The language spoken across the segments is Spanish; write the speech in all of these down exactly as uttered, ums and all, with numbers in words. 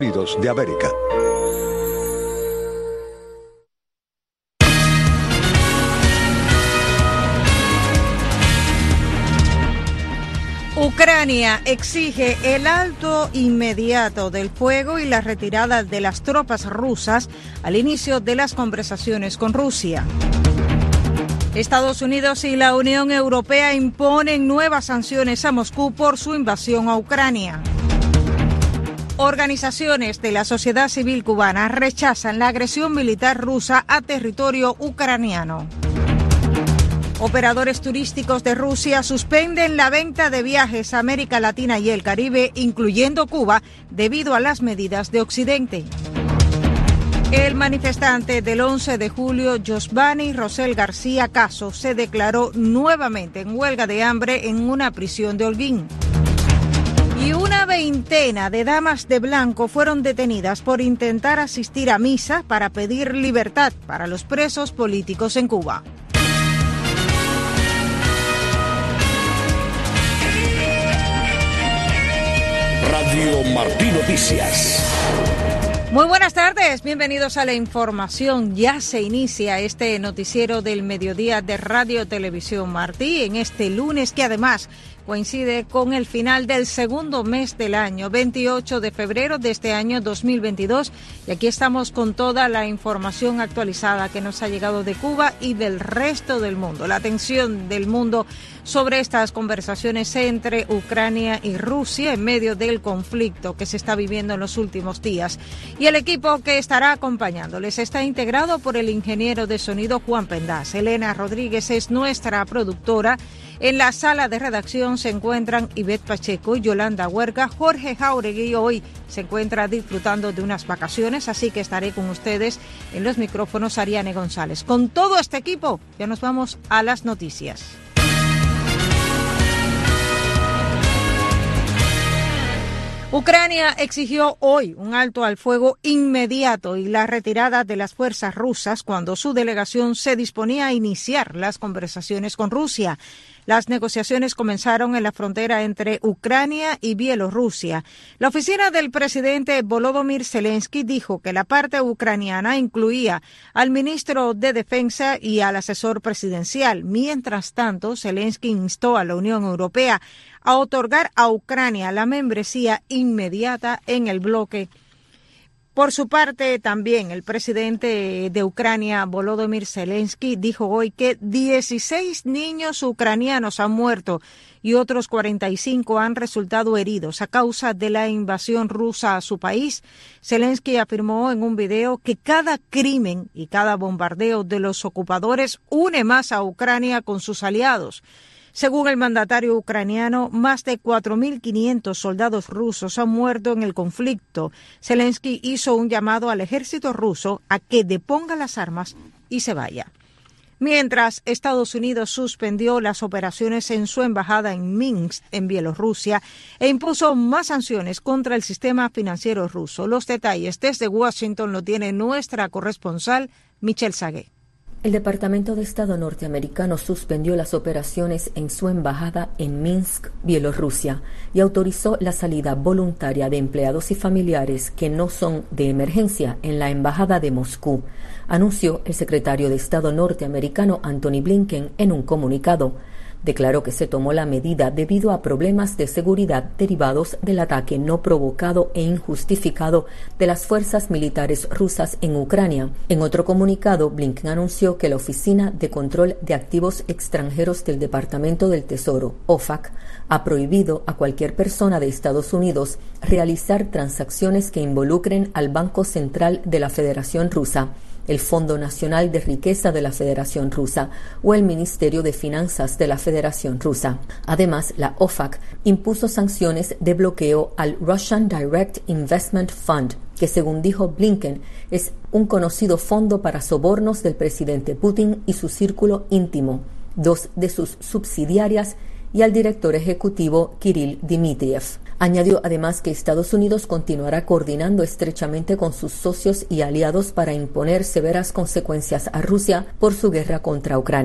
Unidos de América. Ucrania exige el alto inmediato del fuego y la retirada de las tropas rusas al inicio de las conversaciones con Rusia. Estados Unidos y la Unión Europea imponen nuevas sanciones a Moscú por su invasión a Ucrania. Organizaciones de la sociedad civil cubana rechazan la agresión militar rusa a territorio ucraniano. Operadores turísticos de Rusia suspenden la venta de viajes a América Latina y el Caribe, incluyendo Cuba, debido a las medidas de Occidente. El manifestante del once de julio, Josvani Rosel García Caso, se declaró nuevamente en huelga de hambre en una prisión de Holguín. Y una veintena de damas de blanco fueron detenidas por intentar asistir a misa para pedir libertad para los presos políticos en Cuba. Radio Martí Noticias. Muy buenas tardes, bienvenidos a la información. Ya se inicia este noticiero del mediodía de Radio Televisión Martí en este lunes que además coincide con el final del segundo mes del año, veintiocho de febrero de este año dos mil veintidós. Y aquí estamos con toda la información actualizada que nos ha llegado de Cuba y del resto del mundo. La atención del mundo sobre estas conversaciones entre Ucrania y Rusia en medio del conflicto que se está viviendo en los últimos días. Y el equipo que estará acompañándoles está integrado por el ingeniero de sonido Juan Pendaz. Elena Rodríguez es nuestra productora. En la sala de redacción se encuentran Ivette Pacheco y Yolanda Huerga. Jorge Jauregui hoy se encuentra disfrutando de unas vacaciones, así que estaré con ustedes en los micrófonos Ariane González. Con todo este equipo, ya nos vamos a las noticias. Ucrania exigió hoy un alto al fuego inmediato y la retirada de las fuerzas rusas cuando su delegación se disponía a iniciar las conversaciones con Rusia. Las negociaciones comenzaron en la frontera entre Ucrania y Bielorrusia. La oficina del presidente Volodymyr Zelensky dijo que la parte ucraniana incluía al ministro de Defensa y al asesor presidencial. Mientras tanto, Zelensky instó a la Unión Europea a otorgar a Ucrania la membresía inmediata en el bloque. Por su parte, también el presidente de Ucrania, Volodymyr Zelensky, dijo hoy que dieciséis niños ucranianos han muerto y otros cuarenta y cinco han resultado heridos a causa de la invasión rusa a su país. Zelensky afirmó en un video que cada crimen y cada bombardeo de los ocupadores une más a Ucrania con sus aliados. Según el mandatario ucraniano, más de cuatro mil quinientos soldados rusos han muerto en el conflicto. Zelensky hizo un llamado al ejército ruso a que deponga las armas y se vaya. Mientras, Estados Unidos suspendió las operaciones en su embajada en Minsk, en Bielorrusia, e impuso más sanciones contra el sistema financiero ruso. Los detalles desde Washington lo tiene nuestra corresponsal, Michelle Sagué. El Departamento de Estado norteamericano suspendió las operaciones en su embajada en Minsk, Bielorrusia, y autorizó la salida voluntaria de empleados y familiares que no son de emergencia en la embajada de Moscú, anunció el secretario de Estado norteamericano Antony Blinken en un comunicado. Declaró que se tomó la medida debido a problemas de seguridad derivados del ataque no provocado e injustificado de las fuerzas militares rusas en Ucrania. En otro comunicado, Blinken anunció que la Oficina de Control de Activos Extranjeros del Departamento del Tesoro, O F A C, ha prohibido a cualquier persona de Estados Unidos realizar transacciones que involucren al Banco Central de la Federación Rusa, el Fondo Nacional de Riqueza de la Federación Rusa o el Ministerio de Finanzas de la Federación Rusa. Además, la O F A C impuso sanciones de bloqueo al Russian Direct Investment Fund, que según dijo Blinken, es un conocido fondo para sobornos del presidente Putin y su círculo íntimo, dos de sus subsidiarias y al director ejecutivo Kirill Dmitriev. Añadió además que Estados Unidos continuará coordinando estrechamente con sus socios y aliados para imponer severas consecuencias a Rusia por su guerra contra Ucrania.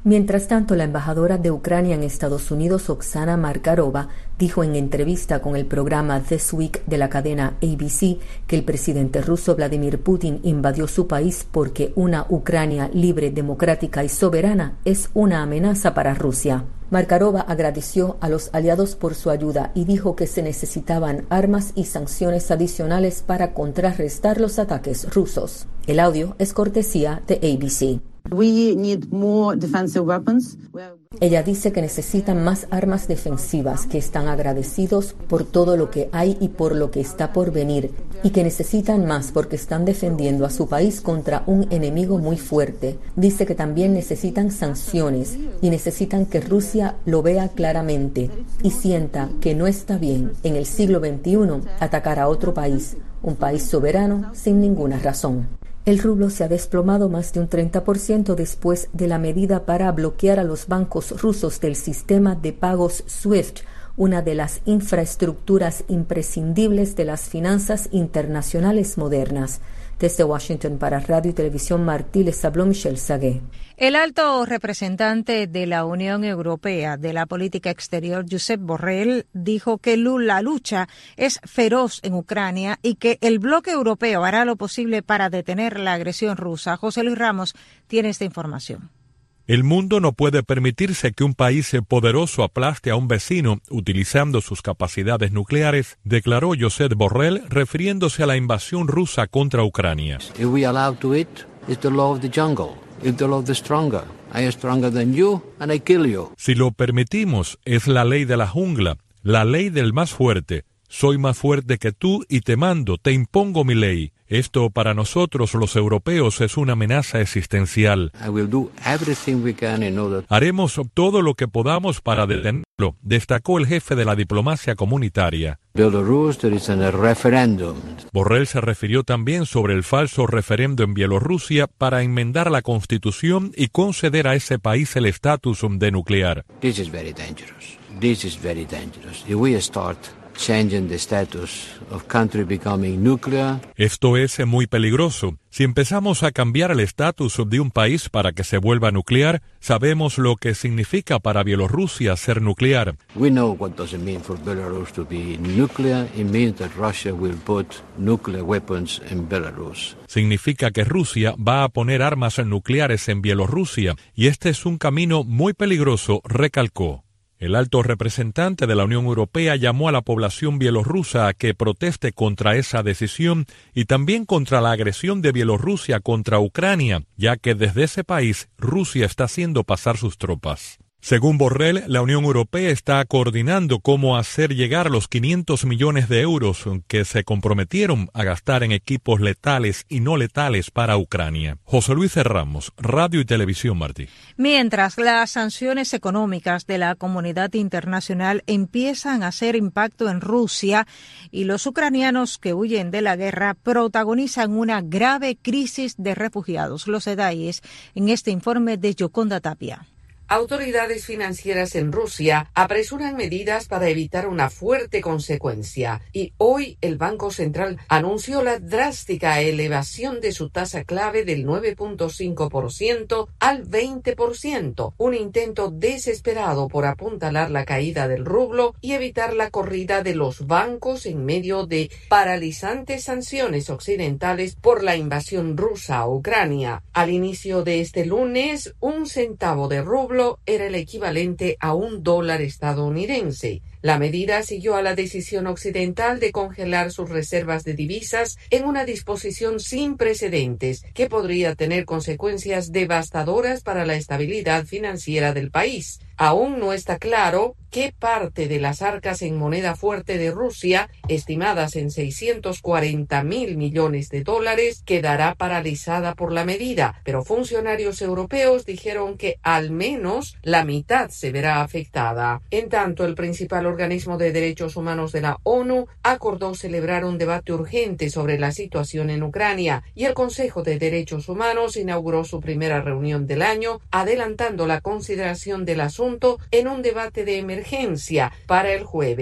Mientras tanto, la embajadora de Ucrania en Estados Unidos, Oksana Markarova, dijo en entrevista con el programa This Week de la cadena A B C que el presidente ruso Vladimir Putin invadió su país porque una Ucrania libre, democrática y soberana es una amenaza para Rusia. Markarova agradeció a los aliados por su ayuda y dijo que se necesitaban armas y sanciones adicionales para contrarrestar los ataques rusos. El audio es cortesía de A B C. We need more defensive weapons. Ella dice que necesitan más armas defensivas, que están agradecidos por todo lo que hay y por lo que está por venir, y que necesitan más porque están defendiendo a su país contra un enemigo muy fuerte. Dice que también necesitan sanciones y necesitan que Rusia lo vea claramente y sienta que no está bien en el siglo veintiuno atacar a otro país, un país soberano sin ninguna razón. El rublo se ha desplomado más de un treinta por ciento después de la medida para bloquear a los bancos rusos del sistema de pagos SWIFT, una de las infraestructuras imprescindibles de las finanzas internacionales modernas. Desde Washington para Radio y Televisión Martí les habló Michelle Sagué. El alto representante de la Unión Europea de la Política Exterior, Josep Borrell, dijo que la lucha es feroz en Ucrania y que el bloque europeo hará lo posible para detener la agresión rusa. José Luis Ramos tiene esta información. El mundo no puede permitirse que un país poderoso aplaste a un vecino utilizando sus capacidades nucleares, declaró Josep Borrell refiriéndose a la invasión rusa contra Ucrania. If we allow to it, it's the law of the jungle. It's the law of the stronger. I am stronger than you and I kill you. Si lo permitimos, es la ley de la jungla, la ley del más fuerte. Soy más fuerte que tú y te mando, te impongo mi ley. Esto para nosotros los europeos es una amenaza existencial. I will do everything we can in order... Haremos todo lo que podamos para detenerlo, destacó el jefe de la diplomacia comunitaria. Belarus, there is a referendum. Borrell se refirió también sobre el falso referendo en Bielorrusia para enmendar la constitución y conceder a ese país el estatus de nuclear. This is very dangerous. This is very dangerous. If we start changing the status of country becoming nuclear. Esto es muy peligroso. Si empezamos a cambiar el estatus de un país para que se vuelva nuclear, sabemos lo que significa para Bielorrusia ser nuclear. We know what does it mean for Belarus to be nuclear. It means that Russia will put nuclear weapons in Belarus. Significa que Rusia va a poner armas nucleares en Bielorrusia y este es un camino muy peligroso, recalcó. El alto representante de la Unión Europea llamó a la población bielorrusa a que proteste contra esa decisión y también contra la agresión de Bielorrusia contra Ucrania, ya que desde ese país Rusia está haciendo pasar sus tropas. Según Borrell, la Unión Europea está coordinando cómo hacer llegar los quinientos millones de euros que se comprometieron a gastar en equipos letales y no letales para Ucrania. José Luis Ramos, Radio y Televisión Martí. Mientras las sanciones económicas de la comunidad internacional empiezan a hacer impacto en Rusia y los ucranianos que huyen de la guerra protagonizan una grave crisis de refugiados. Los detalles en este informe de Yoconda Tapia. Autoridades financieras en Rusia apresuran medidas para evitar una fuerte consecuencia y hoy el Banco Central anunció la drástica elevación de su tasa clave del nueve punto cinco por ciento al veinte por ciento, un intento desesperado por apuntalar la caída del rublo y evitar la corrida de los bancos en medio de paralizantes sanciones occidentales por la invasión rusa a Ucrania. Al inicio de este lunes, un centavo de rublo era el equivalente a un dólar estadounidense. La medida siguió a la decisión occidental de congelar sus reservas de divisas en una disposición sin precedentes que podría tener consecuencias devastadoras para la estabilidad financiera del país. Aún no está claro qué parte de las arcas en moneda fuerte de Rusia, estimadas en seiscientos cuarenta mil millones de dólares, quedará paralizada por la medida, pero funcionarios europeos dijeron que al menos la mitad se verá afectada. En tanto, el principal organismo de derechos humanos de la ONU acordó celebrar un debate urgente sobre la situación en Ucrania y el Consejo de Derechos Humanos inauguró su primera reunión del año, adelantando la consideración del asunto en un debate de emergencia para el jueves.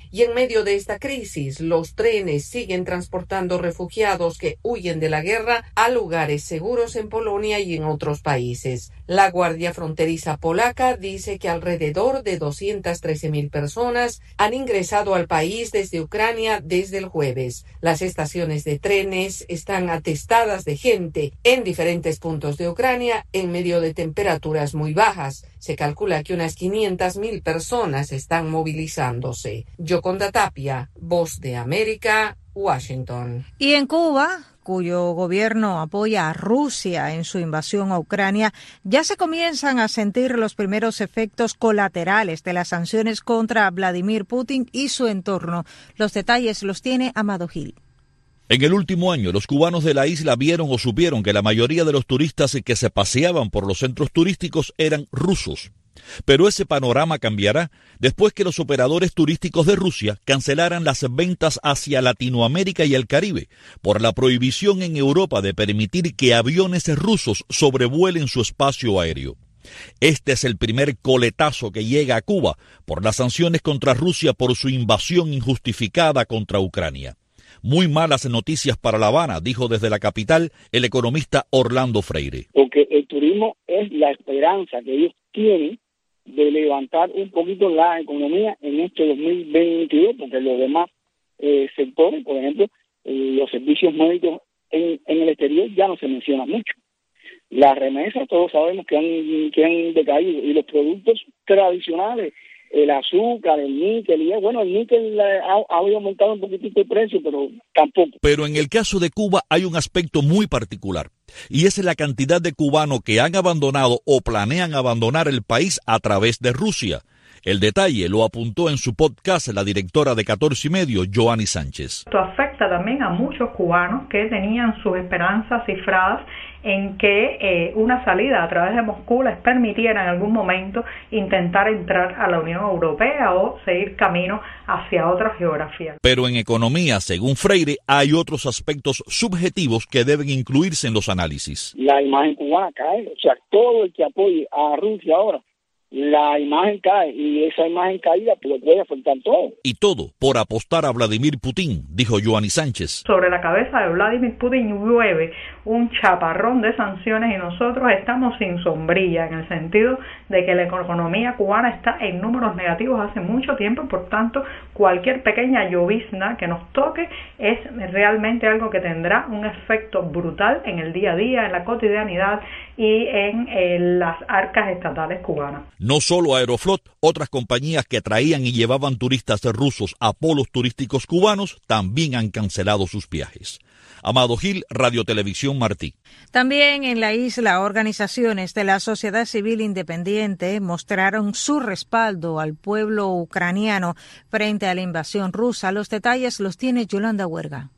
Y en medio de esta crisis, los trenes siguen transportando refugiados que huyen de la guerra a lugares seguros en Polonia y en otros países. La Guardia Fronteriza polaca dice que alrededor de doscientas trece mil personas han ingresado al país desde Ucrania desde el jueves. Las estaciones de trenes están atestadas de gente en diferentes puntos de Ucrania en medio de temperaturas muy bajas. Se calcula que unas quinientas mil personas están movilizándose. Yoconda Tapia, Voz de América, Washington. Y en Cuba, cuyo gobierno apoya a Rusia en su invasión a Ucrania, ya se comienzan a sentir los primeros efectos colaterales de las sanciones contra Vladimir Putin y su entorno. Los detalles los tiene Amado Gil. En el último año, los cubanos de la isla vieron o supieron que la mayoría de los turistas que se paseaban por los centros turísticos eran rusos. Pero ese panorama cambiará después que los operadores turísticos de Rusia cancelaran las ventas hacia Latinoamérica y el Caribe por la prohibición en Europa de permitir que aviones rusos sobrevuelen su espacio aéreo. Este es el primer coletazo que llega a Cuba por las sanciones contra Rusia por su invasión injustificada contra Ucrania. Muy malas noticias para La Habana, dijo desde la capital el economista Orlando Freire. Porque el turismo es la esperanza que ellos tienen de levantar un poquito la economía en este dos mil veintidós, porque los demás eh, sectores, por ejemplo, eh, los servicios médicos en, en el exterior ya no se mencionan mucho. Las remesas todos sabemos que han, que han decaído, y los productos tradicionales, el azúcar, el níquel, y bueno, el níquel ha, ha aumentado un poquitito el precio, pero tampoco. Pero en el caso de Cuba hay un aspecto muy particular, y es la cantidad de cubanos que han abandonado o planean abandonar el país a través de Rusia. El detalle lo apuntó en su podcast la directora de catorce y medio, Joanny Sánchez. Esto afecta también a muchos cubanos que tenían sus esperanzas cifradas en que eh, una salida a través de Moscú les permitiera en algún momento intentar entrar a la Unión Europea o seguir camino hacia otra geografía. Pero en economía, según Freire, hay otros aspectos subjetivos que deben incluirse en los análisis. La imagen cubana cae, o sea, todo el que apoye a Rusia ahora, la imagen cae, y esa imagen caída pues, puede afectar todo. Y todo por apostar a Vladimir Putin, dijo Joanny Sánchez. Sobre la cabeza de Vladimir Putin llueve un chaparrón de sanciones y nosotros estamos sin sombrilla, en el sentido de que la economía cubana está en números negativos hace mucho tiempo. Por tanto, cualquier pequeña llovizna que nos toque es realmente algo que tendrá un efecto brutal en el día a día, en la cotidianidad y en eh, las arcas estatales cubanas. No solo Aeroflot, otras compañías que traían y llevaban turistas rusos a polos turísticos cubanos también han cancelado sus viajes. Amado Gil, Radio Televisión Martí. También en la isla, organizaciones de la sociedad civil independiente mostraron su respaldo al pueblo ucraniano frente a la invasión rusa. Los detalles los tiene Yolanda Huerga.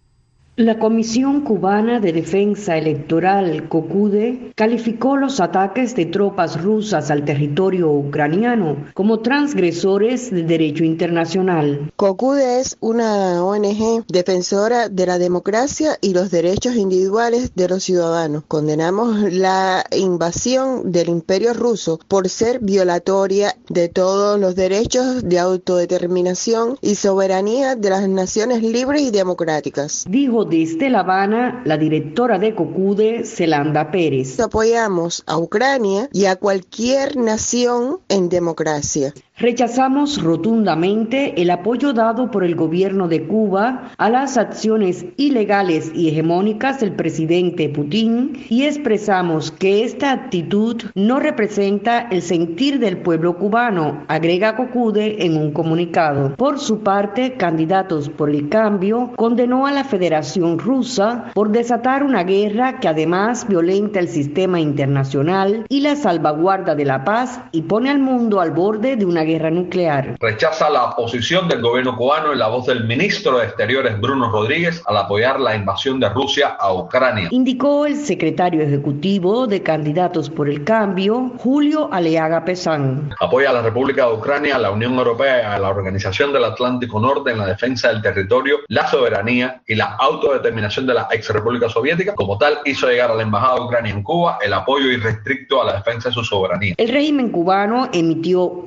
La Comisión Cubana de Defensa Electoral, COCUDE, calificó los ataques de tropas rusas al territorio ucraniano como transgresores del derecho internacional. COCUDE es una O N G defensora de la democracia y los derechos individuales de los ciudadanos. Condenamos la invasión del Imperio ruso por ser violatoria de todos los derechos de autodeterminación y soberanía de las naciones libres y democráticas. Dijo desde La Habana la directora de COCUDE, Zelanda Pérez. Apoyamos a Ucrania y a cualquier nación en democracia. Rechazamos rotundamente el apoyo dado por el gobierno de Cuba a las acciones ilegales y hegemónicas del presidente Putin y expresamos que esta actitud no representa el sentir del pueblo cubano, agrega COCUDE en un comunicado. Por su parte, Candidatos por el Cambio condenó a la Federación Rusa por desatar una guerra que además violenta el sistema internacional y la salvaguarda de la paz y pone al mundo al borde de una guerra guerra nuclear. Rechaza la posición del gobierno cubano en la voz del ministro de Exteriores Bruno Rodríguez al apoyar la invasión de Rusia a Ucrania. Indicó el secretario ejecutivo de Candidatos por el Cambio, Julio Aleaga Pesán. Apoya a la República de Ucrania, a la Unión Europea y a la Organización del Atlántico Norte en la defensa del territorio, la soberanía y la autodeterminación de la ex República Soviética. Como tal, hizo llegar a la Embajada de Ucrania en Cuba el apoyo irrestricto a la defensa de su soberanía. El régimen cubano emitió horas antes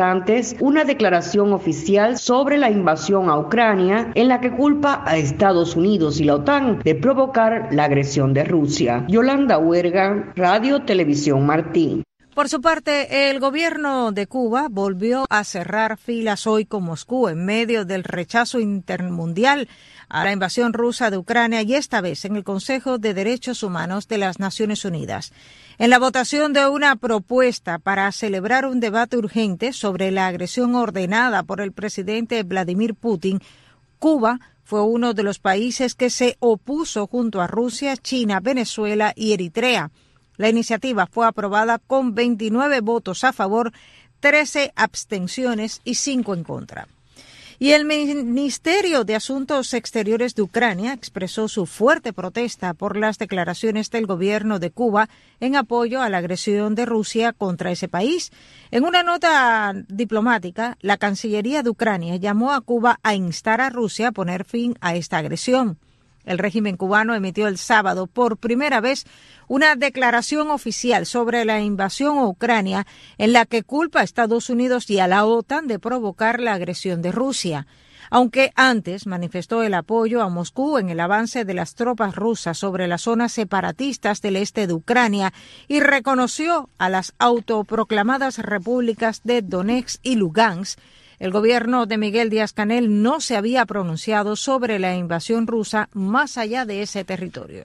antes una declaración oficial sobre la invasión a Ucrania en la que culpa a Estados Unidos y la OTAN de provocar la agresión de Rusia. Yolanda Huerga, Radio Televisión Martí. Por su parte, el gobierno de Cuba volvió a cerrar filas hoy con Moscú en medio del rechazo intermundial a la invasión rusa de Ucrania y esta vez en el Consejo de Derechos Humanos de las Naciones Unidas. En la votación de una propuesta para celebrar un debate urgente sobre la agresión ordenada por el presidente Vladimir Putin, Cuba fue uno de los países que se opuso junto a Rusia, China, Venezuela y Eritrea. La iniciativa fue aprobada con veintinueve votos a favor, trece abstenciones y cinco en contra. Y el Ministerio de Asuntos Exteriores de Ucrania expresó su fuerte protesta por las declaraciones del gobierno de Cuba en apoyo a la agresión de Rusia contra ese país. En una nota diplomática, la Cancillería de Ucrania llamó a Cuba a instar a Rusia a poner fin a esta agresión. El régimen cubano emitió el sábado por primera vez una declaración oficial sobre la invasión a Ucrania en la que culpa a Estados Unidos y a la OTAN de provocar la agresión de Rusia. Aunque antes manifestó el apoyo a Moscú en el avance de las tropas rusas sobre las zonas separatistas del este de Ucrania y reconoció a las autoproclamadas repúblicas de Donetsk y Lugansk, el gobierno de Miguel Díaz-Canel no se había pronunciado sobre la invasión rusa más allá de ese territorio.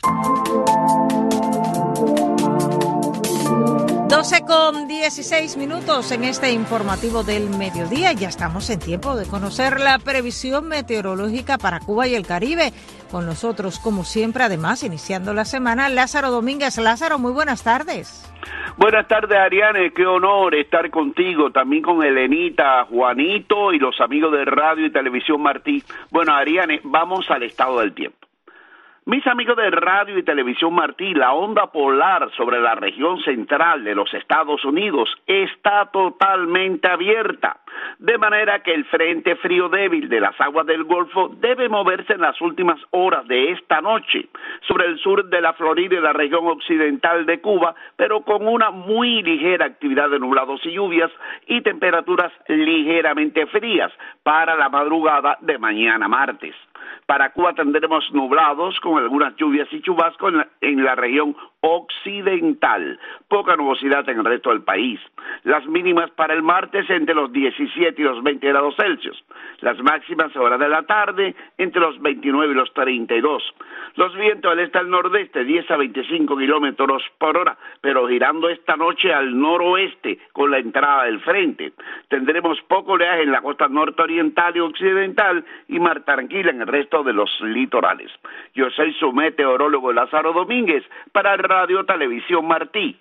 doce con dieciséis minutos en este informativo del mediodía. Ya estamos en tiempo de conocer la previsión meteorológica para Cuba y el Caribe. Con nosotros, como siempre, además, iniciando la semana, Lázaro Domínguez. Lázaro, muy buenas tardes. Buenas tardes, Ariane, qué honor estar contigo, también con Elenita, Juanito y los amigos de Radio y Televisión Martí. Bueno, Ariane, vamos al estado del tiempo. Mis amigos de Radio y Televisión Martí, la onda polar sobre la región central de los Estados Unidos está totalmente abierta, de manera que el frente frío débil de las aguas del Golfo debe moverse en las últimas horas de esta noche sobre el sur de la Florida y la región occidental de Cuba, pero con una muy ligera actividad de nublados y lluvias y temperaturas ligeramente frías para la madrugada de mañana martes. Para Cuba tendremos nublados con algunas lluvias y chubascos en la, en la región occidental. Poca nubosidad en el resto del país. Las mínimas para el martes entre los diecisiete y los veinte grados Celsius. Las máximas a horas de la tarde entre los veintinueve y los treinta y dos. Los vientos del este al nordeste diez a veinticinco kilómetros por hora, pero girando esta noche al noroeste con la entrada del frente. Tendremos poco oleaje en la costa norteoriental y occidental y mar tranquila en el resto de los litorales. Yo soy su meteorólogo Lázaro Domínguez para Radio Televisión Martí.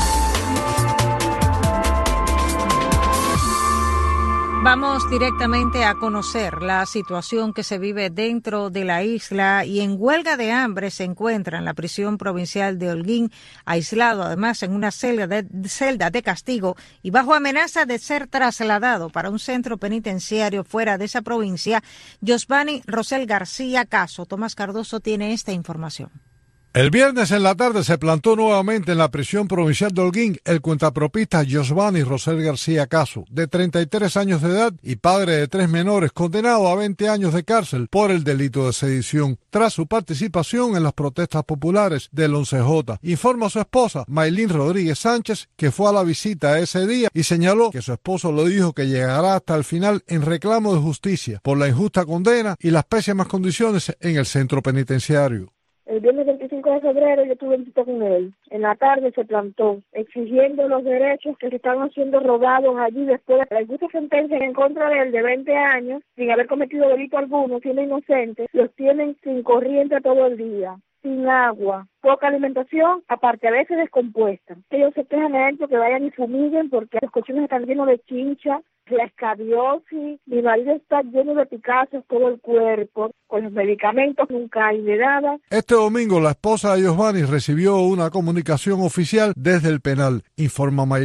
Vamos directamente a conocer la situación que se vive dentro de la isla y en huelga de hambre se encuentra en la prisión provincial de Holguín, aislado además en una celda de, celda de castigo y bajo amenaza de ser trasladado para un centro penitenciario fuera de esa provincia. Josvani Rosel García Caso. Tomás Cardoso tiene esta información. El viernes en la tarde se plantó nuevamente en la prisión provincial de Holguín el cuentapropista Josvani Rosel García Caso, de treinta y tres años de edad y padre de tres menores, condenado a veinte años de cárcel por el delito de sedición, tras su participación en las protestas populares del once J. Informa su esposa, Maylin Rodríguez Sánchez, que fue a la visita ese día y señaló que su esposo le dijo que llegará hasta el final en reclamo de justicia por la injusta condena y las pésimas condiciones en el centro penitenciario. El viernes veinticinco de febrero yo tuve visita con él. En la tarde se plantó, exigiendo los derechos que se estaban siendo robados allí después de la injusta sentencia en contra de él de veinte años, sin haber cometido delito alguno, siendo inocente. Los tienen sin corriente todo el día, sin agua, poca alimentación, aparte a veces descompuesta. Ellos se quejan a él que vayan y fumiguen porque los colchones están llenos de chincha, la escabiosis, mi marido está lleno de picazos todo el cuerpo, con los medicamentos nunca hay de nada. Este domingo la esposa de Josvani recibió una comunicación oficial desde el penal, informa Maylin.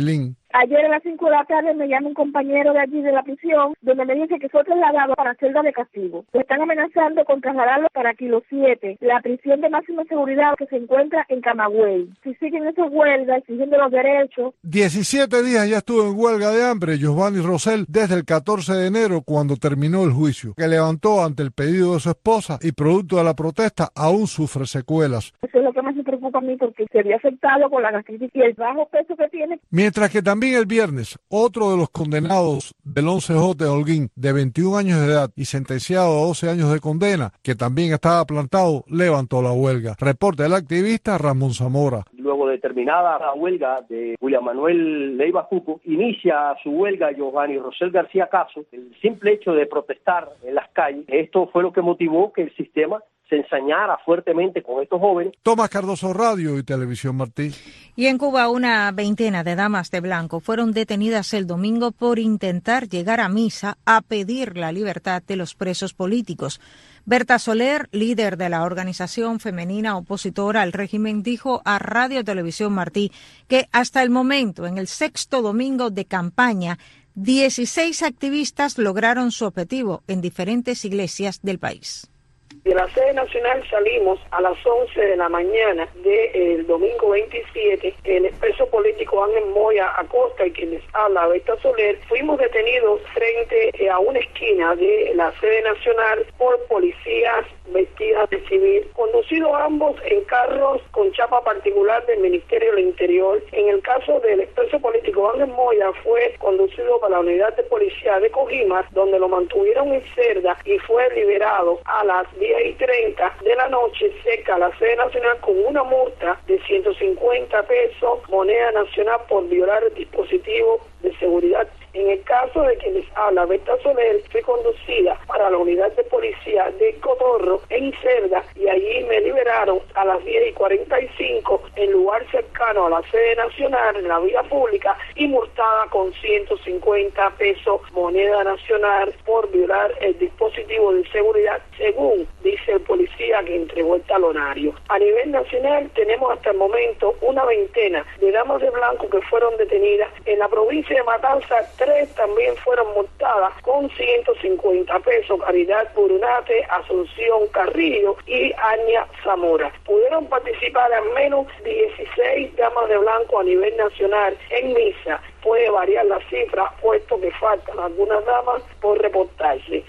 Ayer a las cinco de la tarde me llama un compañero de allí de la prisión, donde me dice que fue trasladado para celda de castigo. Lo están amenazando con trasladarlo para Kilo siete, la prisión de máxima seguridad que se encuentra en Camagüey. Si siguen esas huelgas, exigiendo los derechos. diecisiete días ya estuvo en huelga de hambre Giovanni Rosell desde el catorce de enero, cuando terminó el juicio, que levantó ante el pedido de su esposa y producto de la protesta aún sufre secuelas. Eso es lo que más me preocupa a mí, porque se había afectado con la gastritis y el bajo peso que tiene. Mientras que también el viernes, otro de los condenados del once J de Holguín, de veintiún años de edad y sentenciado a doce años de condena, que también estaba plantado, levantó la huelga. Reporte del activista Ramón Zamora. Luego de terminada la huelga de William Manuel Leiva Cuco, inicia su huelga Giovanni Rosell García Caso. El simple hecho de protestar en las calles, esto fue lo que motivó que el sistema se ensañara fuertemente con estos jóvenes. Tomás Cardoso, Radio y Televisión Martí. Y en Cuba, una veintena de damas de blanco fueron detenidas el domingo por intentar llegar a misa a pedir la libertad de los presos políticos. Berta Soler, líder de la organización femenina opositora al régimen, dijo a Radio Televisión Martí que hasta el momento, en el sexto domingo de campaña, dieciséis activistas lograron su objetivo en diferentes iglesias del país. De la sede nacional salimos a las once de la mañana del domingo veintisiete. El expreso político Ángel Moya Acosta y quien les habla, Berta Soler, fuimos detenidos frente a una esquina de la sede nacional por policías vestidas de civil, conducidos ambos en carros con chapa particular del Ministerio del Interior. En el caso del expreso político Ángel Moya, fue conducido para la unidad de policía de Cojimar, donde lo mantuvieron en celda y fue liberado a las diez y treinta de la noche cerca a la sede nacional con una multa de ciento cincuenta pesos, moneda nacional, por violar el dispositivo de seguridad. En el caso de quien les habla, Berta Soler, fue conducida para la unidad de policía de Cotorro en Cerda y allí me liberaron a las diez y cuarenta y cinco en lugar cercano a la sede nacional, en la vía pública, y multada con ciento cincuenta pesos, moneda nacional, por violar el dispositivo de seguridad, según dice el policía que entregó el talonario. A nivel nacional tenemos hasta el momento una veintena de damas de blanco que fueron detenidas. En la provincia de Matanzas, tres también fueron multadas con ciento cincuenta pesos, Caridad Burunate, Asunción Carrillo y Aña Zamora. Pudieron participar al menos dieciséis damas de blanco a nivel nacional en misa. Puede variar la cifra, puesto que faltan algunas damas por reportarse.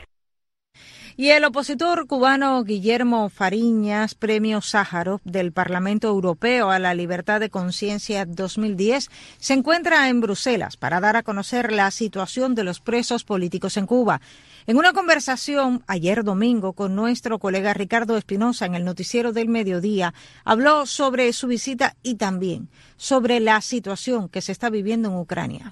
Y el opositor cubano Guillermo Fariñas, premio Sájarov del Parlamento Europeo a la Libertad de Conciencia dos mil diez, se encuentra en Bruselas para dar a conocer la situación de los presos políticos en Cuba. En una conversación ayer domingo con nuestro colega Ricardo Espinosa en el Noticiero del Mediodía, habló sobre su visita y también sobre la situación que se está viviendo en Ucrania.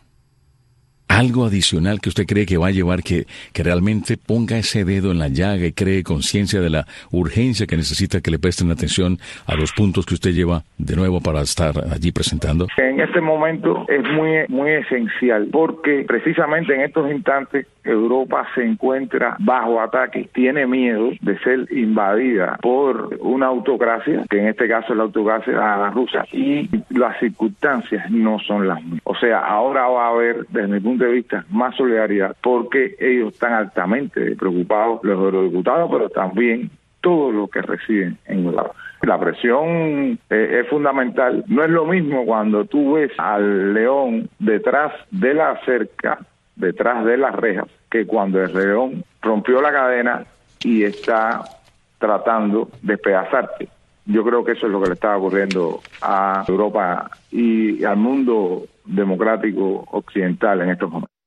Algo adicional que usted cree que va a llevar que, que realmente ponga ese dedo en la llaga y cree conciencia de la urgencia que necesita que le presten atención a los puntos que usted lleva de nuevo para estar allí presentando? En este momento es muy, muy esencial, porque precisamente en estos instantes Europa se encuentra bajo ataque, tiene miedo de ser invadida por una autocracia, que en este caso es la autocracia rusa, y las circunstancias no son las mismas. O sea, ahora va a haber, desde mi punto de vista, más solidaridad, porque ellos están altamente preocupados, los eurodiputados, pero también todos los que residen en Europa. La presión eh, es fundamental. No es lo mismo cuando tú ves al león detrás de la cerca, detrás de las rejas, que cuando el león rompió la cadena y está tratando de despedazarte. Yo creo que eso es lo que le está ocurriendo a Europa y al mundo democrático occidental en estos momentos.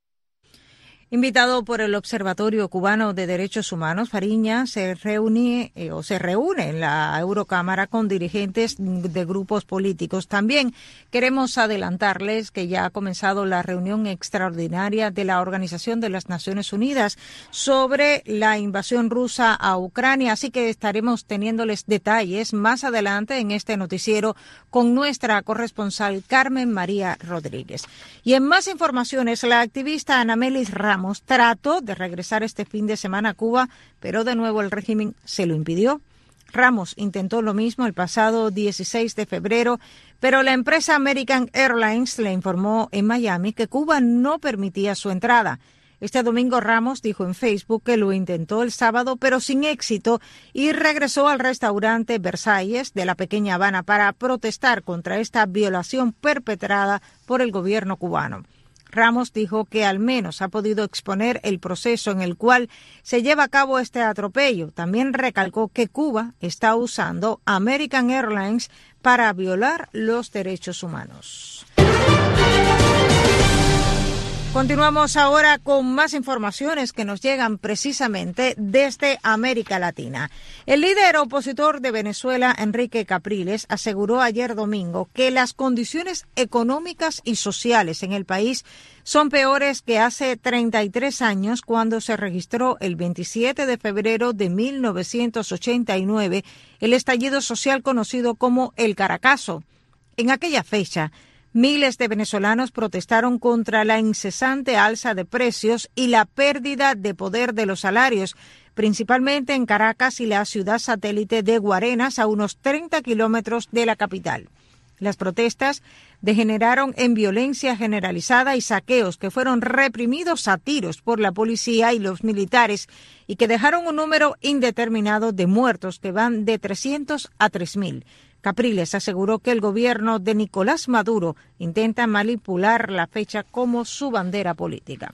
Invitado por el Observatorio Cubano de Derechos Humanos, Fariñas se reúne eh, o se reúne en la Eurocámara con dirigentes de grupos políticos. También queremos adelantarles que ya ha comenzado la reunión extraordinaria de la Organización de las Naciones Unidas sobre la invasión rusa a Ucrania, así que estaremos teniéndoles detalles más adelante en este noticiero con nuestra corresponsal Carmen María Rodríguez. Y en más informaciones, la activista Anamelis Ramos trató de regresar este fin de semana a Cuba, pero de nuevo el régimen se lo impidió. Ramos intentó lo mismo el pasado dieciséis de febrero, pero la empresa American Airlines le informó en Miami que Cuba no permitía su entrada. Este domingo Ramos dijo en Facebook que lo intentó el sábado, pero sin éxito, y regresó al restaurante Versalles de la pequeña Habana para protestar contra esta violación perpetrada por el gobierno cubano. Ramos dijo que al menos ha podido exponer el proceso en el cual se lleva a cabo este atropello. También recalcó que Cuba está usando American Airlines para violar los derechos humanos. Continuamos ahora con más informaciones que nos llegan precisamente desde América Latina. El líder opositor de Venezuela, Enrique Capriles, aseguró ayer domingo que las condiciones económicas y sociales en el país son peores que hace treinta y tres años, cuando se registró el veintisiete de febrero de mil novecientos ochenta y nueve el estallido social conocido como el Caracazo. En aquella fecha, miles de venezolanos protestaron contra la incesante alza de precios y la pérdida de poder de los salarios, principalmente en Caracas y la ciudad satélite de Guarenas, a unos treinta kilómetros de la capital. Las protestas degeneraron en violencia generalizada y saqueos que fueron reprimidos a tiros por la policía y los militares y que dejaron un número indeterminado de muertos que van de trescientos a tres mil. Capriles aseguró que el gobierno de Nicolás Maduro intenta manipular la fecha como su bandera política.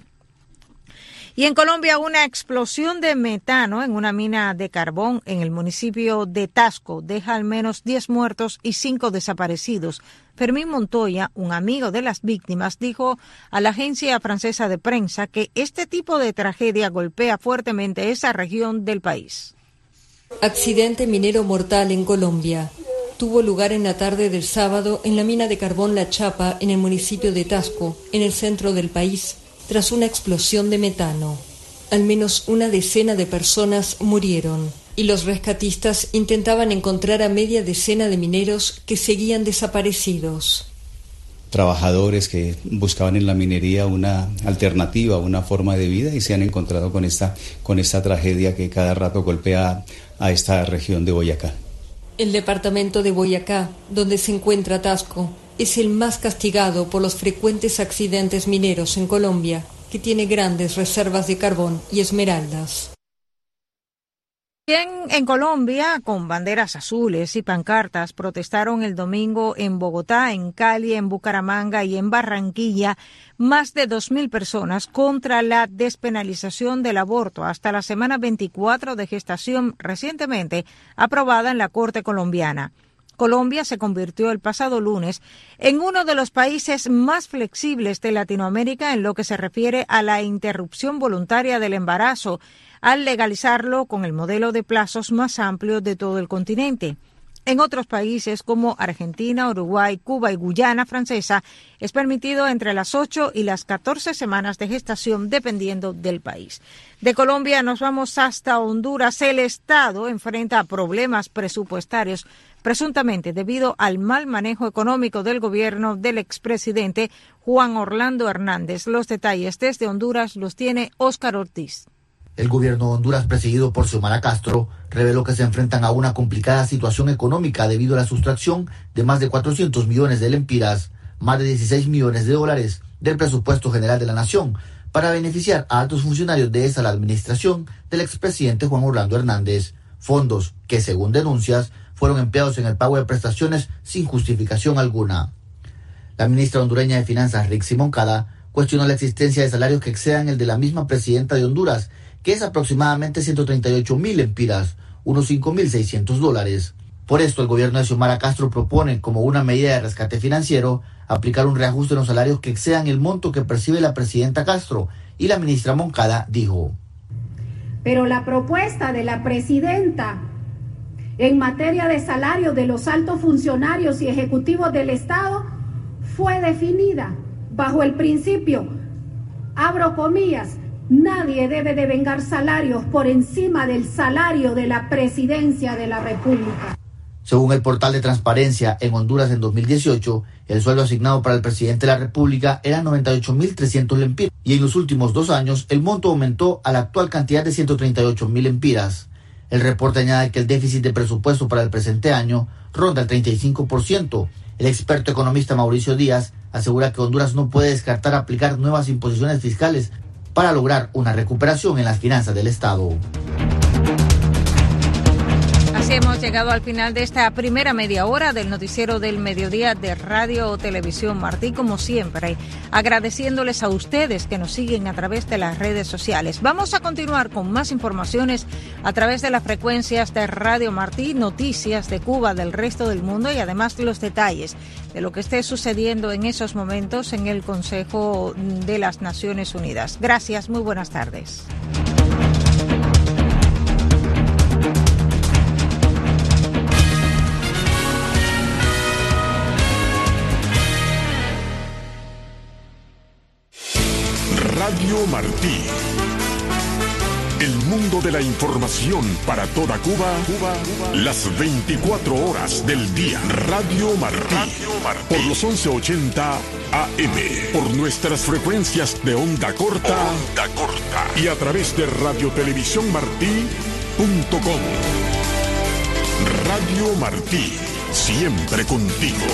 Y en Colombia, una explosión de metano en una mina de carbón en el municipio de Tasco deja al menos diez muertos y cinco desaparecidos. Fermín Montoya, un amigo de las víctimas, dijo a la agencia francesa de prensa que este tipo de tragedia golpea fuertemente esa región del país. Accidente minero mortal en Colombia. Tuvo lugar en la tarde del sábado en la mina de carbón La Chapa, en el municipio de Tasco, en el centro del país, tras una explosión de metano. Al menos una decena de personas murieron y los rescatistas intentaban encontrar a media decena de mineros que seguían desaparecidos. Trabajadores que buscaban en la minería una alternativa, una forma de vida, y se han encontrado con esta, con esta tragedia que cada rato golpea a esta región de Boyacá. El departamento de Boyacá, donde se encuentra Tasco, es el más castigado por los frecuentes accidentes mineros en Colombia, que tiene grandes reservas de carbón y esmeraldas. Bien, en Colombia, con banderas azules y pancartas, protestaron el domingo en Bogotá, en Cali, en Bucaramanga y en Barranquilla más de dos mil personas contra la despenalización del aborto hasta la semana veinticuatro de gestación, recientemente aprobada en la Corte colombiana. Colombia se convirtió el pasado lunes en uno de los países más flexibles de Latinoamérica en lo que se refiere a la interrupción voluntaria del embarazo, al legalizarlo con el modelo de plazos más amplio de todo el continente. En otros países como Argentina, Uruguay, Cuba y Guyana Francesa es permitido entre las ocho y las catorce semanas de gestación, dependiendo del país. De Colombia nos vamos hasta Honduras. El Estado enfrenta problemas presupuestarios presuntamente debido al mal manejo económico del gobierno del expresidente Juan Orlando Hernández. Los detalles desde Honduras los tiene Óscar Ortiz. El gobierno de Honduras, presidido por Xiomara Castro, reveló que se enfrentan a una complicada situación económica debido a la sustracción de más de cuatrocientos millones de lempiras, más de dieciséis millones de dólares del presupuesto general de la nación, para beneficiar a altos funcionarios de esa la administración del expresidente Juan Orlando Hernández. Fondos que, según denuncias, fueron empleados en el pago de prestaciones sin justificación alguna. La ministra hondureña de Finanzas, Rixi Moncada, cuestionó la existencia de salarios que excedan el de la misma presidenta de Honduras, que es aproximadamente ciento treinta y ocho mil lempiras, unos cinco mil seiscientos dólares. Por esto, el gobierno de Xiomara Castro propone, como una medida de rescate financiero, aplicar un reajuste en los salarios que excedan el monto que percibe la presidenta Castro, y la ministra Moncada dijo: pero la propuesta de la presidenta en materia de salario de los altos funcionarios y ejecutivos del Estado fue definida bajo el principio, abro comillas, nadie debe de vengar salarios por encima del salario de la presidencia de la República. Según el portal de transparencia, en Honduras en dos mil dieciocho, el sueldo asignado para el presidente de la República era noventa y ocho mil trescientos lempiras, y en los últimos dos años el monto aumentó a la actual cantidad de ciento treinta y ocho mil lempiras. El reporte añade que el déficit de presupuesto para el presente año ronda el treinta y cinco por ciento. El experto economista Mauricio Díaz asegura que Honduras no puede descartar aplicar nuevas imposiciones fiscales para lograr una recuperación en las finanzas del Estado. Así hemos llegado al final de esta primera media hora del noticiero del mediodía de Radio o Televisión Martí, como siempre, agradeciéndoles a ustedes que nos siguen a través de las redes sociales. Vamos a continuar con más informaciones a través de las frecuencias de Radio Martí, noticias de Cuba, del resto del mundo y además los detalles de lo que esté sucediendo en esos momentos en el Consejo de las Naciones Unidas. Gracias, muy buenas tardes. Radio Martí. El mundo de la información para toda Cuba, Cuba, Cuba, las veinticuatro horas del día. Radio Martí. Radio Martí. Por los once ochenta A M. Por nuestras frecuencias de onda corta. Onda corta. Y a través de radio televisión martí punto com. Radio Martí. Siempre contigo.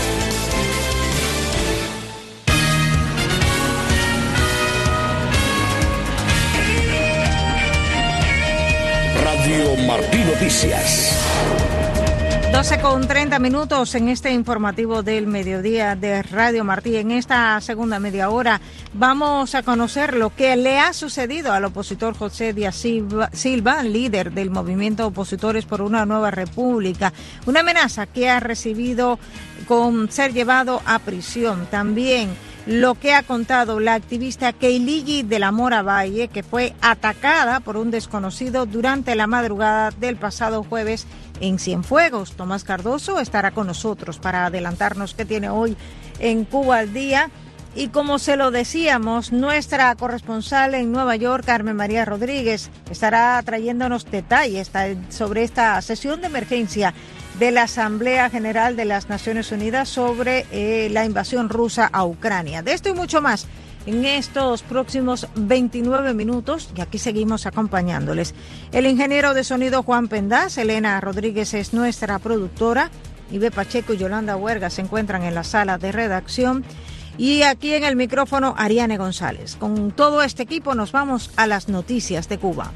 Radio Martí Noticias. doce con treinta minutos en este informativo del mediodía de Radio Martí. En esta segunda media hora vamos a conocer lo que le ha sucedido al opositor José Díaz Silva, Silva, líder del movimiento Opositores por una Nueva República. Una amenaza que ha recibido con ser llevado a prisión. También lo que ha contado la activista Keiligi de la Mora Valle, que fue atacada por un desconocido durante la madrugada del pasado jueves en Cienfuegos. Tomás Cardoso estará con nosotros para adelantarnos qué tiene hoy en Cuba al día. Y como se lo decíamos, nuestra corresponsal en Nueva York, Carmen María Rodríguez, estará trayéndonos detalles sobre esta sesión de emergencia de la Asamblea General de las Naciones Unidas sobre eh, la invasión rusa a Ucrania. De esto y mucho más en estos próximos veintinueve minutos, y aquí seguimos acompañándoles. El ingeniero de sonido Juan Pendaz, Elena Rodríguez es nuestra productora, Ibe Pacheco y Yolanda Huerga se encuentran en la sala de redacción, y aquí en el micrófono Ariane González. Con todo este equipo nos vamos a las noticias de Cuba.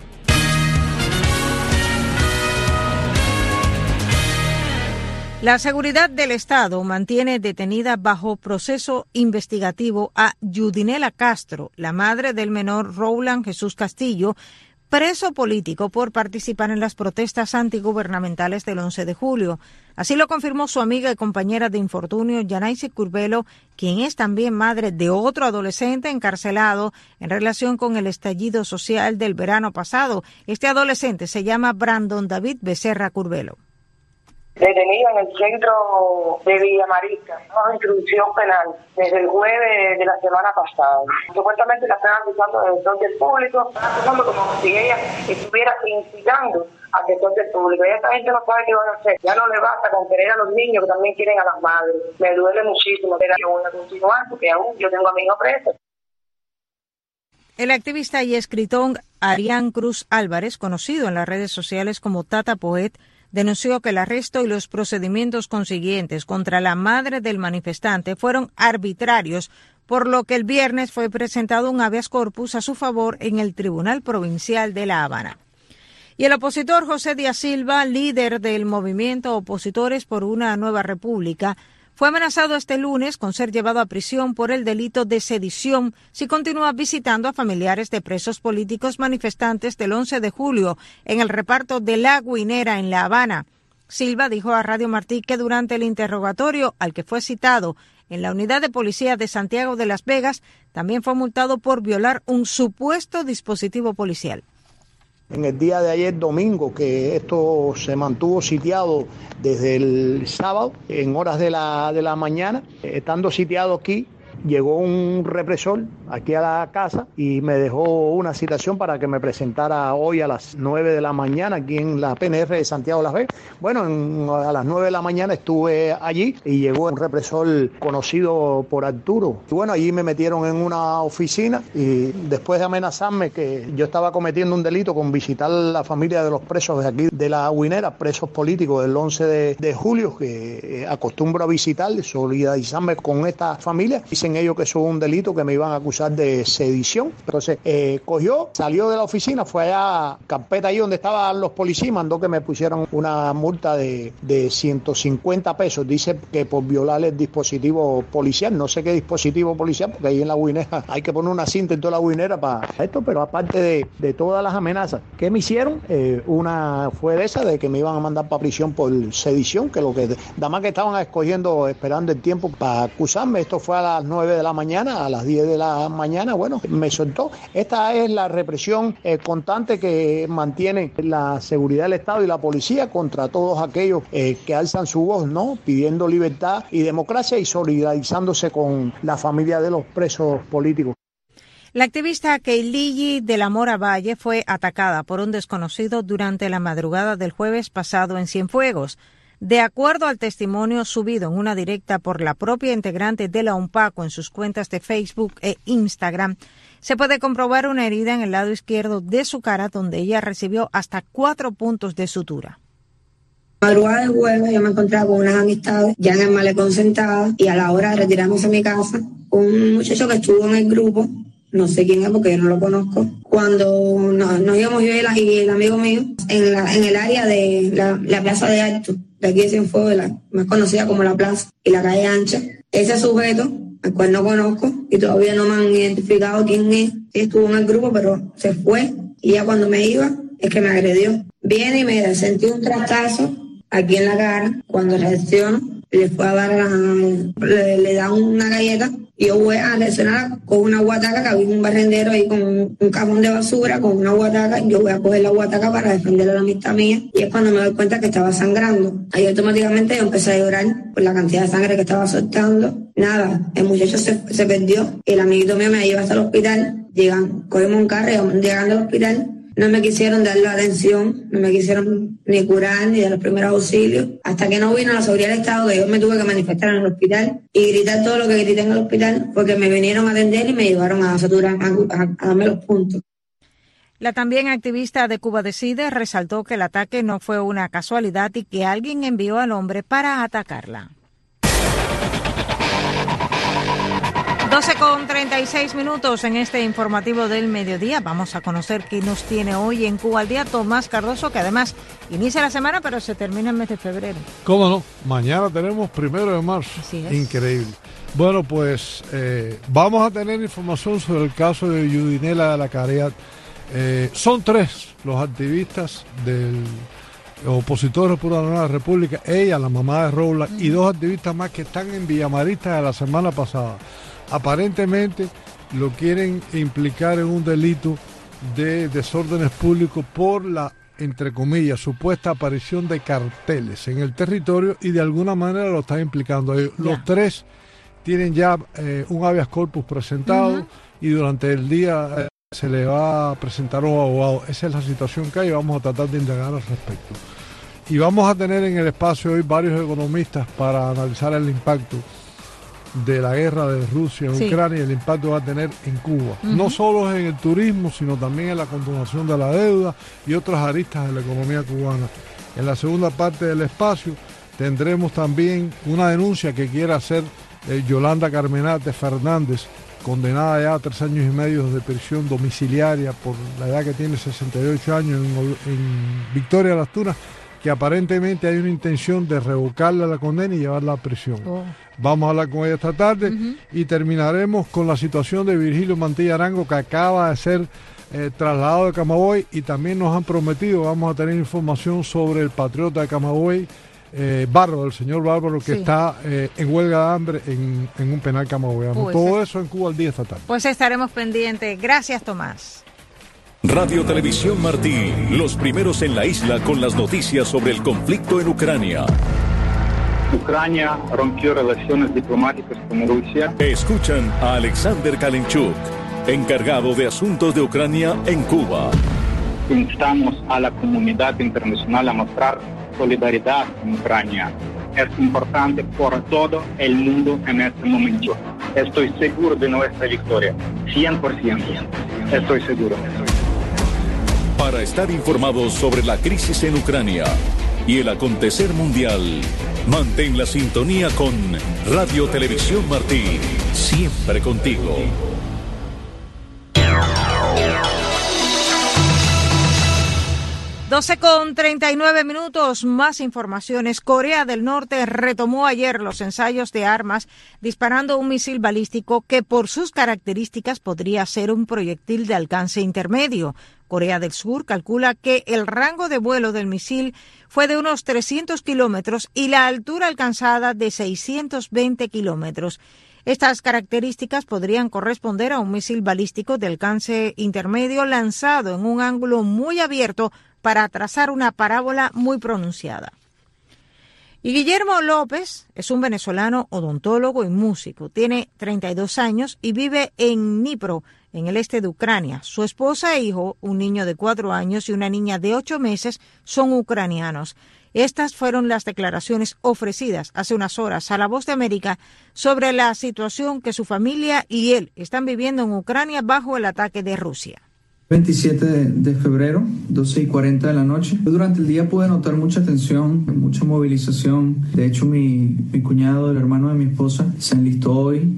La seguridad del Estado mantiene detenida bajo proceso investigativo a Yudinela Castro, la madre del menor Roland Jesús Castillo, preso político por participar en las protestas antigubernamentales del once de julio. Así lo confirmó su amiga y compañera de infortunio, Yanaisi Curbelo, quien es también madre de otro adolescente encarcelado en relación con el estallido social del verano pasado. Este adolescente se llama Brandon David Becerra Curbelo. Detenido en el centro de Villa Maristas, una instrucción penal desde el jueves de la semana pasada. Supuestamente la están acusando de desorden público, están acusando como si ella estuviera incitando a desorden público. Y esta gente no sabe qué van a hacer. Ya no le basta con querer a los niños que también quieren a las madres. Me duele muchísimo, pero yo voy a continuar porque aún yo tengo a mi hijo preso. El activista y escritor Arián Cruz Álvarez, conocido en las redes sociales como Tata Poet, denunció que el arresto y los procedimientos consiguientes contra la madre del manifestante fueron arbitrarios, por lo que el viernes fue presentado un habeas corpus a su favor en el Tribunal Provincial de La Habana. Y el opositor José Díaz Silva, líder del movimiento Opositores por una Nueva República, fue amenazado este lunes con ser llevado a prisión por el delito de sedición si continúa visitando a familiares de presos políticos manifestantes del once de julio en el reparto de La Guinera en La Habana. Silva dijo a Radio Martí que durante el interrogatorio al que fue citado en la unidad de policía de Santiago de Las Vegas, también fue multado por violar un supuesto dispositivo policial. En el día de ayer domingo, que esto se mantuvo sitiado desde el sábado, en horas de la, de la mañana, estando sitiado aquí, llegó un represor aquí a la casa y me dejó una citación para que me presentara hoy a las nueve de la mañana aquí en la P N R de Santiago Las Vegas. Bueno, en, a las nueve de la mañana estuve allí y llegó un represor conocido por Arturo. Y bueno, allí me metieron en una oficina y después de amenazarme que yo estaba cometiendo un delito con visitar la familia de los presos de aquí de la Guinera, presos políticos del once de julio, que acostumbro a visitar, solidarizarme con esta familia. Dicen ellos que eso es un delito, que me iban a acusar de sedición. Entonces eh, cogió, salió de la oficina, fue allá, carpeta ahí donde estaban los policías, mandó que me pusieran una multa de, de ciento cincuenta pesos. Dice que por violar el dispositivo policial, no sé qué dispositivo policial, porque ahí en la Guinera hay que poner una cinta en toda la Guinera para esto, pero aparte de, de todas las amenazas que me hicieron, eh, una fue de esa, de que me iban a mandar para prisión por sedición, que lo que nada más que estaban escogiendo, esperando el tiempo para acusarme. Esto fue a las nueve de la mañana, a las diez de la mañana, bueno, me soltó. Esta es la represión eh, constante que mantiene la seguridad del Estado y la policía contra todos aquellos eh, que alzan su voz, ¿no? Pidiendo libertad y democracia y solidarizándose con la familia de los presos políticos. La activista Keiligi de la Mora Valle fue atacada por un desconocido durante la madrugada del jueves pasado en Cienfuegos. De acuerdo al testimonio subido en una directa por la propia integrante de la UNPACO en sus cuentas de Facebook e Instagram, se puede comprobar una herida en el lado izquierdo de su cara donde ella recibió hasta cuatro puntos de sutura. Madrugada del jueves yo me encontraba con unas amistades ya en el malecón sentada y a la hora de retirarnos a mi casa, un muchacho que estuvo en el grupo, no sé quién es porque yo no lo conozco, cuando nos, nos íbamos yo y el, y el amigo mío en, la, en el área de la, la Plaza de Alto, de aquí de Cienfuegos, la más conocida como la Plaza y la Calle Ancha. Ese sujeto, al cual no conozco y todavía no me han identificado quién es, sí estuvo en el grupo pero se fue y ya cuando me iba es que me agredió. Viene y me sentí un trastazo aquí en la cara, cuando reacciono le fue a dar, a, le, le da una galleta y yo voy a reaccionar con una guataca, que había un barrendero ahí con un, un cajón de basura, con una guataca, y yo voy a coger la guataca para defender a la amistad mía, y es cuando me doy cuenta que estaba sangrando. Ahí automáticamente yo empecé a llorar por la cantidad de sangre que estaba soltando. Nada, el muchacho se, se perdió, y el amiguito mío me lleva hasta el hospital, llegan, cogimos un carro y llegando al hospital, no me quisieron dar la atención, no me quisieron ni curar ni dar los primeros auxilios, hasta que no vino la seguridad del Estado, que yo me tuve que manifestar en el hospital y gritar todo lo que grité en el hospital, porque me vinieron a atender y me llevaron a saturar, a, a, a darme los puntos. La también activista de Cuba Decide resaltó que el ataque no fue una casualidad y que alguien envió al hombre para atacarla. doce con treinta y seis minutos en este informativo del mediodía. Vamos a conocer qué nos tiene hoy en Cuba al Día Tomás Cardoso, que además inicia la semana, pero se termina el mes de febrero. ¿Cómo no? Mañana tenemos primero de marzo. Así es. Increíble. Bueno, pues eh, vamos a tener información sobre el caso de Yudinela de la Caridad. Eh, son tres los activistas del opositores por la Nueva República, ella, la mamá de Roland, uh-huh. y dos activistas más que están en Villamarista de la semana pasada. Aparentemente lo quieren implicar en un delito de desórdenes públicos por la, entre comillas, supuesta aparición de carteles en el territorio y de alguna manera lo están implicando ellos. Yeah. Los tres tienen ya eh, un habeas corpus presentado uh-huh. y durante el día eh, se le va a presentar un abogado. Esa es la situación que hay y vamos a tratar de indagar al respecto. Y vamos a tener en el espacio hoy varios economistas para analizar el impacto de la guerra de Rusia en sí. Ucrania y el impacto que va a tener en Cuba. Uh-huh. No solo en el turismo, sino también en la continuación de la deuda y otras aristas de la economía cubana. En la segunda parte del espacio tendremos también una denuncia que quiere hacer eh, Yolanda Carmenate Fernández, condenada ya a tres años y medio de prisión domiciliaria por la edad que tiene, sesenta y ocho años, en, en Victoria Las Tunas, que aparentemente hay una intención de revocarle la condena y llevarla a prisión. Oh. Vamos a hablar con ella esta tarde uh-huh. y terminaremos con la situación de Virgilio Mantilla Arango, que acaba de ser eh, trasladado de Camagüey, y también nos han prometido, vamos a tener información sobre el patriota de Camagüey, eh, Bárbaro, el señor Bárbaro, que sí. está eh, en huelga de hambre en, en un penal camagüeyano. Uy, todo eso en Cuba al Día esta tarde. Pues estaremos pendientes. Gracias, Tomás. Radio Televisión Martí, los primeros en la isla con las noticias sobre el conflicto en Ucrania. Ucrania rompió relaciones diplomáticas con Rusia. Escuchan a Alexander Kalinchuk, encargado de asuntos de Ucrania en Cuba. Instamos a la comunidad internacional a mostrar solidaridad con Ucrania. Es importante por todo el mundo en este momento. Estoy seguro de nuestra victoria. cien por ciento. Estoy seguro. Para estar informados sobre la crisis en Ucrania y el acontecer mundial, mantén la sintonía con Radio Televisión Martí. Siempre contigo. doce con treinta y nueve minutos, más informaciones. Corea del Norte retomó ayer los ensayos de armas disparando un misil balístico que por sus características podría ser un proyectil de alcance intermedio. Corea del Sur calcula que el rango de vuelo del misil fue de unos trescientos kilómetros y la altura alcanzada de seiscientos veinte kilómetros. Estas características podrían corresponder a un misil balístico de alcance intermedio lanzado en un ángulo muy abierto para trazar una parábola muy pronunciada. Y Guillermo López es un venezolano odontólogo y músico. Tiene treinta y dos años y vive en Dnipro, en el este de Ucrania. Su esposa e hijo, un niño de cuatro años y una niña de ocho meses, son ucranianos. Estas fueron las declaraciones ofrecidas hace unas horas a La Voz de América sobre la situación que su familia y él están viviendo en Ucrania bajo el ataque de Rusia. veintisiete de febrero, doce y cuarenta de la noche. Durante el día pude notar mucha tensión, mucha movilización. De hecho, mi, mi cuñado, el hermano de mi esposa, se enlistó hoy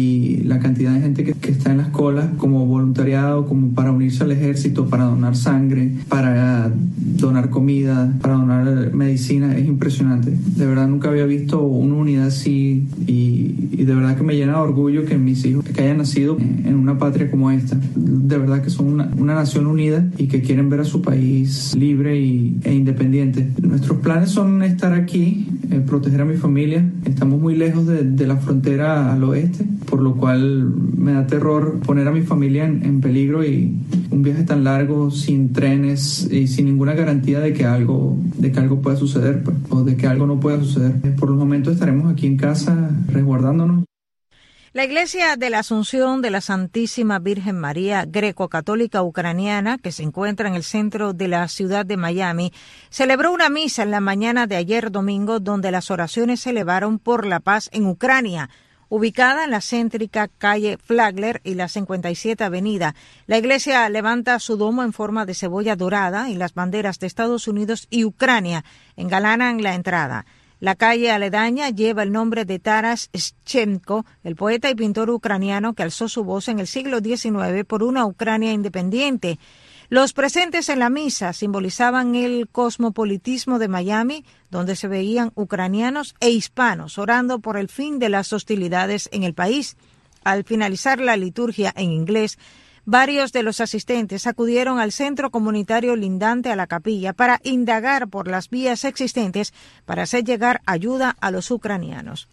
y la cantidad de gente que, que está en las colas como voluntariado, como para unirse al ejército, para donar sangre, para donar comida, para donar medicina, es impresionante. De verdad nunca había visto una unidad así y, y de verdad que me llena de orgullo que mis hijos que hayan nacido en una patria como esta. De verdad que son una una nación unida y que quieren ver a su país libre y, e independiente. Nuestros planes son estar aquí, eh, proteger a mi familia. Estamos muy lejos de, de la frontera al oeste, por lo cual me da terror poner a mi familia en, en peligro y un viaje tan largo sin trenes y sin ninguna garantía de que algo, de que algo pueda suceder, pues, o de que algo no pueda suceder. Por el momento estaremos aquí en casa resguardándonos. La Iglesia de la Asunción de la Santísima Virgen María Greco-Católica Ucraniana, que se encuentra en el centro de la ciudad de Miami, celebró una misa en la mañana de ayer domingo donde las oraciones se elevaron por la paz en Ucrania. Ubicada en la céntrica calle Flagler y la cincuenta y siete Avenida, la iglesia levanta su domo en forma de cebolla dorada y las banderas de Estados Unidos y Ucrania engalanan la entrada. La calle aledaña lleva el nombre de Taras Shevchenko, el poeta y pintor ucraniano que alzó su voz en el siglo diecinueve por una Ucrania independiente. Los presentes en la misa simbolizaban el cosmopolitismo de Miami, donde se veían ucranianos e hispanos orando por el fin de las hostilidades en el país. Al finalizar la liturgia en inglés, varios de los asistentes acudieron al centro comunitario lindante a la capilla para indagar por las vías existentes para hacer llegar ayuda a los ucranianos.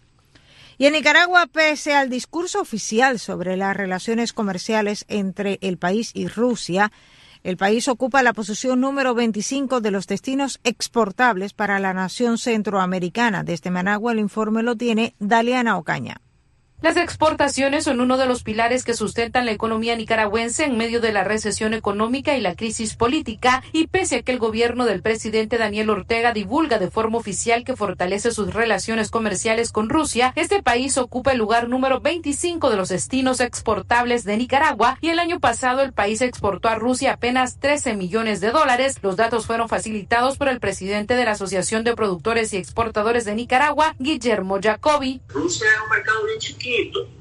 Y en Nicaragua, pese al discurso oficial sobre las relaciones comerciales entre el país y Rusia, el país ocupa la posición número veinticinco de los destinos exportables para la nación centroamericana. Desde Managua el informe lo tiene Daliana Ocaña. Las exportaciones son uno de los pilares que sustentan la economía nicaragüense en medio de la recesión económica y la crisis política, y pese a que el gobierno del presidente Daniel Ortega divulga de forma oficial que fortalece sus relaciones comerciales con Rusia, este país ocupa el lugar número veinticinco de los destinos exportables de Nicaragua, y el año pasado el país exportó a Rusia apenas trece millones de dólares. Los datos fueron facilitados por el presidente de la Asociación de Productores y Exportadores de Nicaragua, Guillermo Jacobi. Rusia es un mercado bien chiquito.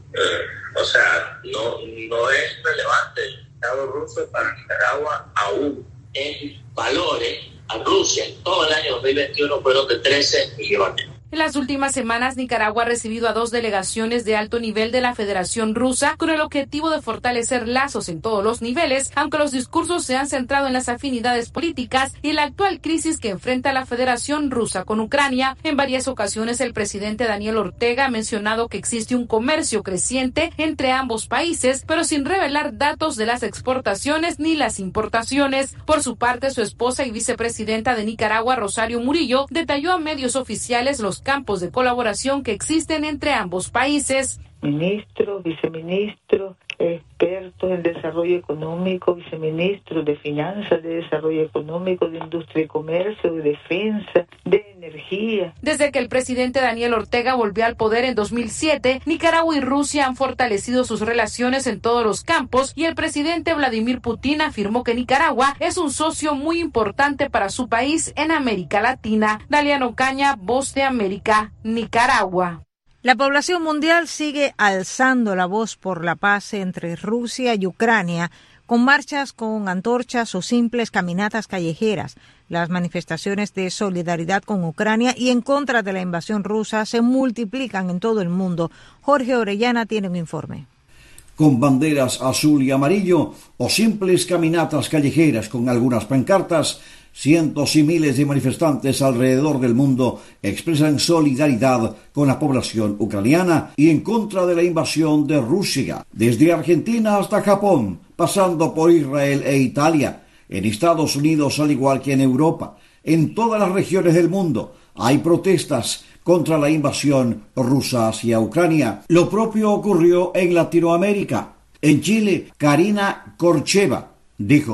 Eh, o sea, no, no es relevante el mercado ruso para Nicaragua aún. En valores a Rusia en todo el año dos mil veintiuno fueron de trece millones. En las últimas semanas, Nicaragua ha recibido a dos delegaciones de alto nivel de la Federación Rusa con el objetivo de fortalecer lazos en todos los niveles, aunque los discursos se han centrado en las afinidades políticas y en la actual crisis que enfrenta la Federación Rusa con Ucrania. En varias ocasiones, el presidente Daniel Ortega ha mencionado que existe un comercio creciente entre ambos países, pero sin revelar datos de las exportaciones ni las importaciones. Por su parte, su esposa y vicepresidenta de Nicaragua, Rosario Murillo, detalló a medios oficiales los campos de colaboración que existen entre ambos países. Ministro, viceministro, expertos en desarrollo económico, viceministro de finanzas, de desarrollo económico, de industria y comercio, de defensa, de energía. Desde que el presidente Daniel Ortega volvió al poder en dos mil siete, Nicaragua y Rusia han fortalecido sus relaciones en todos los campos y el presidente Vladimir Putin afirmó que Nicaragua es un socio muy importante para su país en América Latina. Daliano Ocaña, Voz de América, Nicaragua. La población mundial sigue alzando la voz por la paz entre Rusia y Ucrania, con marchas con antorchas o simples caminatas callejeras. Las manifestaciones de solidaridad con Ucrania y en contra de la invasión rusa se multiplican en todo el mundo. Jorge Orellana tiene un informe. Con banderas azul y amarillo o simples caminatas callejeras con algunas pancartas, cientos y miles de manifestantes alrededor del mundo expresan solidaridad con la población ucraniana y en contra de la invasión de Rusia, desde Argentina hasta Japón, pasando por Israel e Italia, en Estados Unidos al igual que en Europa. En todas las regiones del mundo hay protestas contra la invasión rusa hacia Ucrania. Lo propio ocurrió en Latinoamérica. En Chile, Karina Corcheva dijo: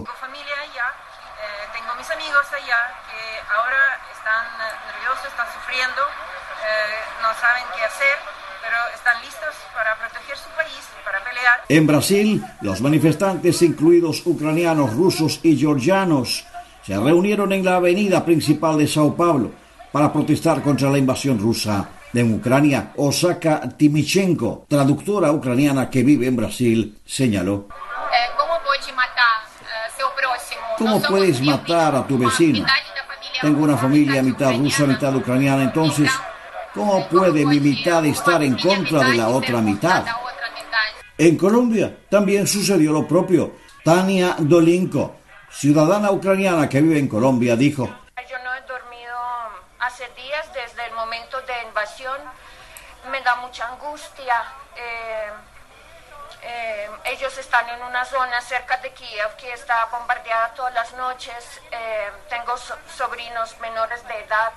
en Brasil, los manifestantes, incluidos ucranianos, rusos y georgianos, se reunieron en la avenida principal de Sao Paulo para protestar contra la invasión rusa de Ucrania. Osaka Timichenko, traductora ucraniana que vive en Brasil, señaló: ¿cómo puedes matar a tu vecino? Tengo una familia mitad rusa, mitad ucraniana, entonces, ¿cómo puede mi mitad estar en contra de la otra mitad? En Colombia también sucedió lo propio. Tania Dolinko, ciudadana ucraniana que vive en Colombia, dijo: yo no he dormido hace días desde el momento de invasión. Me da mucha angustia. Eh, eh, ellos están en una zona cerca de Kiev que está bombardeada todas las noches. Eh, tengo so- sobrinos menores de edad.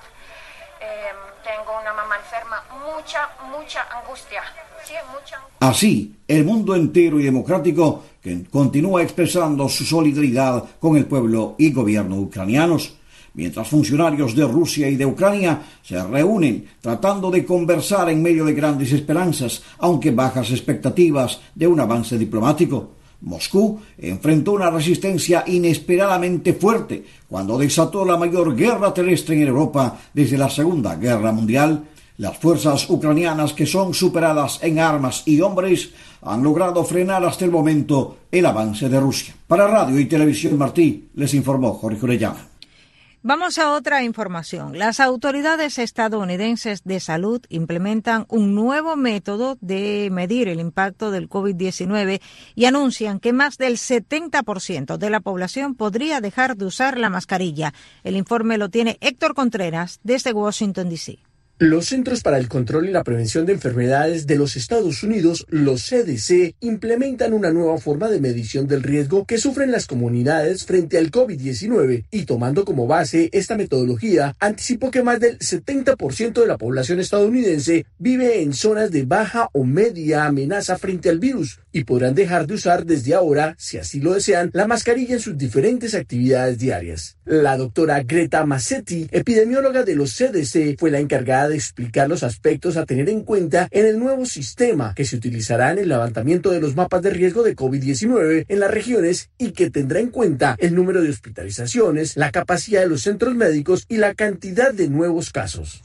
Eh, tengo una mamá enferma. Mucha, mucha angustia. Sí, mucha angustia. Así, el mundo entero y democrático que continúa expresando su solidaridad con el pueblo y gobierno ucranianos, mientras funcionarios de Rusia y de Ucrania se reúnen tratando de conversar en medio de grandes esperanzas, aunque bajas expectativas de un avance diplomático. Moscú enfrentó una resistencia inesperadamente fuerte cuando desató la mayor guerra terrestre en Europa desde la Segunda Guerra Mundial. Las fuerzas ucranianas, que son superadas en armas y hombres, han logrado frenar hasta el momento el avance de Rusia. Para Radio y Televisión Martí, les informó Jorge Orellana. Vamos a otra información. Las autoridades estadounidenses de salud implementan un nuevo método de medir el impacto del COVID diecinueve y anuncian que más del setenta por ciento de la población podría dejar de usar la mascarilla. El informe lo tiene Héctor Contreras desde Washington, D C Los Centros para el Control y la Prevención de Enfermedades de los Estados Unidos, los C D C, implementan una nueva forma de medición del riesgo que sufren las comunidades frente al COVID diecinueve y, tomando como base esta metodología, anticipó que más del setenta por ciento de la población estadounidense vive en zonas de baja o media amenaza frente al virus y podrán dejar de usar desde ahora, si así lo desean, la mascarilla en sus diferentes actividades diarias. La doctora Greta Massetti, epidemióloga de los C D C, fue la encargada de explicar los aspectos a tener en cuenta en el nuevo sistema que se utilizará en el levantamiento de los mapas de riesgo de COVID diecinueve en las regiones y que tendrá en cuenta el número de hospitalizaciones, la capacidad de los centros médicos y la cantidad de nuevos casos.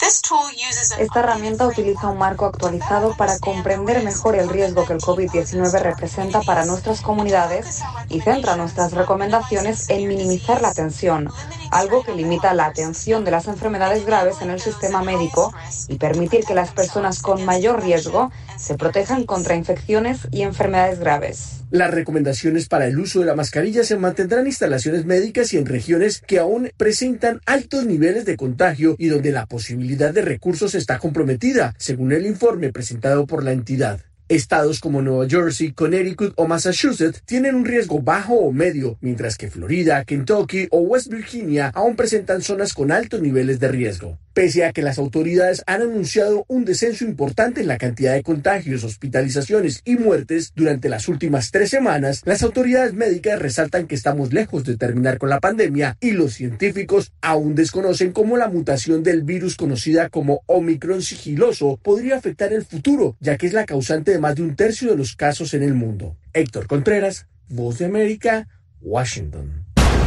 Esta herramienta utiliza un marco actualizado para comprender mejor el riesgo que el COVID diecinueve representa para nuestras comunidades y centra nuestras recomendaciones en minimizar la tensión, algo que limita la atención de las enfermedades graves en el sistema médico y permitir que las personas con mayor riesgo se protejan contra infecciones y enfermedades graves. Las recomendaciones para el uso de la mascarilla se mantendrán en instalaciones médicas y en regiones que aún presentan altos niveles de contagio y donde la posibilidad de recursos está comprometida, según el informe presentado por la entidad. Estados como Nueva Jersey, Connecticut o Massachusetts tienen un riesgo bajo o medio, mientras que Florida, Kentucky o West Virginia aún presentan zonas con altos niveles de riesgo. Pese a que las autoridades han anunciado un descenso importante en la cantidad de contagios, hospitalizaciones y muertes durante las últimas tres semanas, las autoridades médicas resaltan que estamos lejos de terminar con la pandemia y los científicos aún desconocen cómo la mutación del virus conocida como Omicron sigiloso podría afectar el futuro, ya que es la causante de más de un tercio de los casos en el mundo. Héctor Contreras, Voz de América, Washington.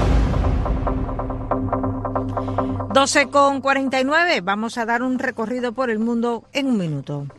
doce con cuarenta y nueve, vamos a dar un recorrido por el mundo en un minuto.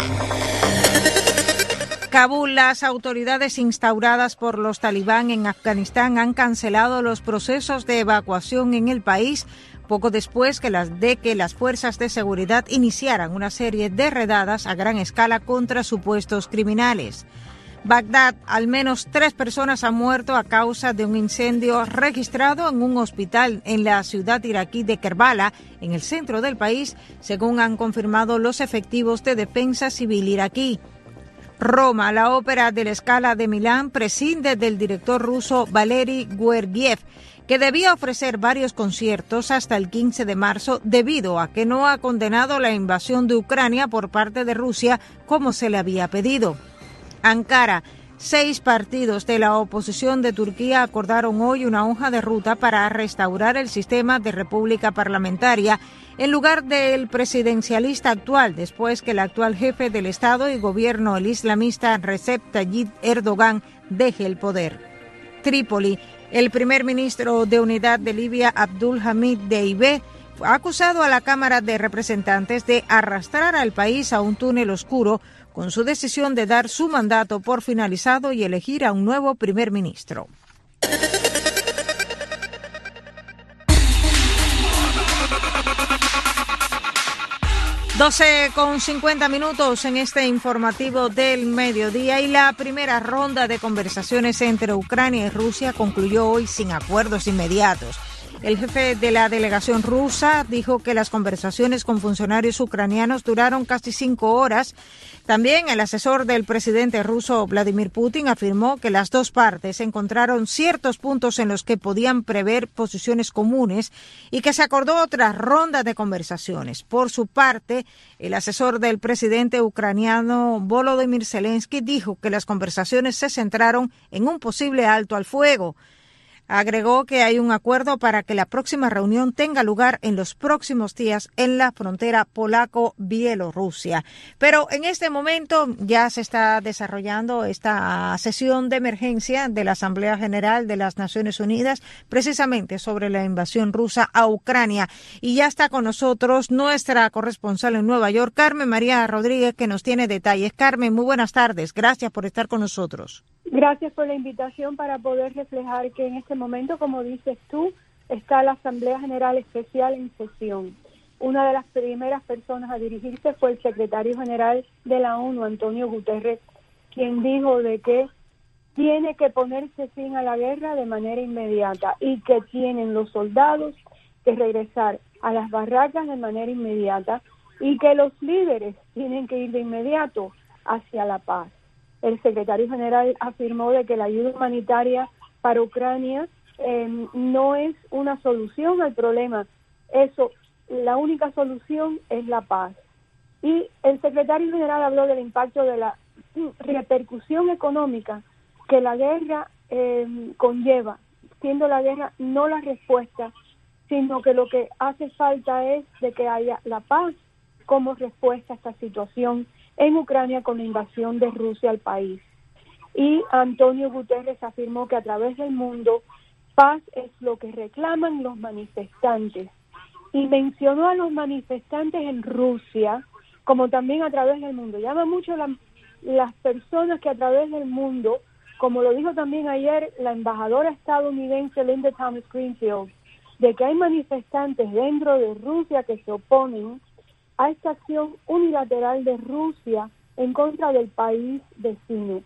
Kabul, las autoridades instauradas por los talibán en Afganistán han cancelado los procesos de evacuación en el país poco después que las, de que las fuerzas de seguridad iniciaran una serie de redadas a gran escala contra supuestos criminales. Bagdad, al menos tres personas han muerto a causa de un incendio registrado en un hospital en la ciudad iraquí de Kerbala, en el centro del país, según han confirmado los efectivos de defensa civil iraquí. Roma, la ópera de la Scala de Milán, prescinde del director ruso Valery Gergiev, que debía ofrecer varios conciertos hasta el quince de marzo debido a que no ha condenado la invasión de Ucrania por parte de Rusia como se le había pedido. Ankara. Seis partidos de la oposición de Turquía acordaron hoy una hoja de ruta para restaurar el sistema de república parlamentaria en lugar del presidencialista actual, después que el actual jefe del Estado y gobierno, el islamista Recep Tayyip Erdogan, deje el poder. Trípoli. El primer ministro de Unidad de Libia, Abdul Hamid Deibe, ha acusado a la Cámara de Representantes de arrastrar al país a un túnel oscuro con su decisión de dar su mandato por finalizado y elegir a un nuevo primer ministro. doce con cincuenta minutos en este informativo del mediodía, y la primera ronda de conversaciones entre Ucrania y Rusia concluyó hoy sin acuerdos inmediatos. El jefe de la delegación rusa dijo que las conversaciones con funcionarios ucranianos duraron casi cinco horas. También el asesor del presidente ruso Vladimir Putin afirmó que las dos partes encontraron ciertos puntos en los que podían prever posiciones comunes y que se acordó otra ronda de conversaciones. Por su parte, el asesor del presidente ucraniano Volodymyr Zelensky dijo que las conversaciones se centraron en un posible alto al fuego. Agregó que hay un acuerdo para que la próxima reunión tenga lugar en los próximos días en la frontera polaco-bielorrusia. Pero en este momento ya se está desarrollando esta sesión de emergencia de la Asamblea General de las Naciones Unidas, precisamente sobre la invasión rusa a Ucrania. Y ya está con nosotros nuestra corresponsal en Nueva York, Carmen María Rodríguez, que nos tiene detalles. Carmen, muy buenas tardes. Gracias por estar con nosotros. Gracias por la invitación para poder reflejar que en este momento, como dices tú, está la Asamblea General Especial en sesión. Una de las primeras personas a dirigirse fue el secretario general de la ONU, Antonio Guterres, quien dijo de que tiene que ponerse fin a la guerra de manera inmediata y que tienen los soldados que regresar a las barracas de manera inmediata y que los líderes tienen que ir de inmediato hacia la paz. El secretario general afirmó de que la ayuda humanitaria para Ucrania eh, no es una solución al problema. Eso, la única solución es la paz. Y el secretario general habló del impacto de la repercusión económica que la guerra eh, conlleva, siendo la guerra no la respuesta, sino que lo que hace falta es de que haya la paz como respuesta a esta situación en Ucrania con la invasión de Rusia al país. Y Antonio Guterres afirmó que a través del mundo, paz es lo que reclaman los manifestantes. Y mencionó a los manifestantes en Rusia, como también a través del mundo. Llama mucho la, las personas que a través del mundo, como lo dijo también ayer la embajadora estadounidense Linda Thomas Greenfield, de que hay manifestantes dentro de Rusia que se oponen a esta acción unilateral de Rusia en contra del país vecino.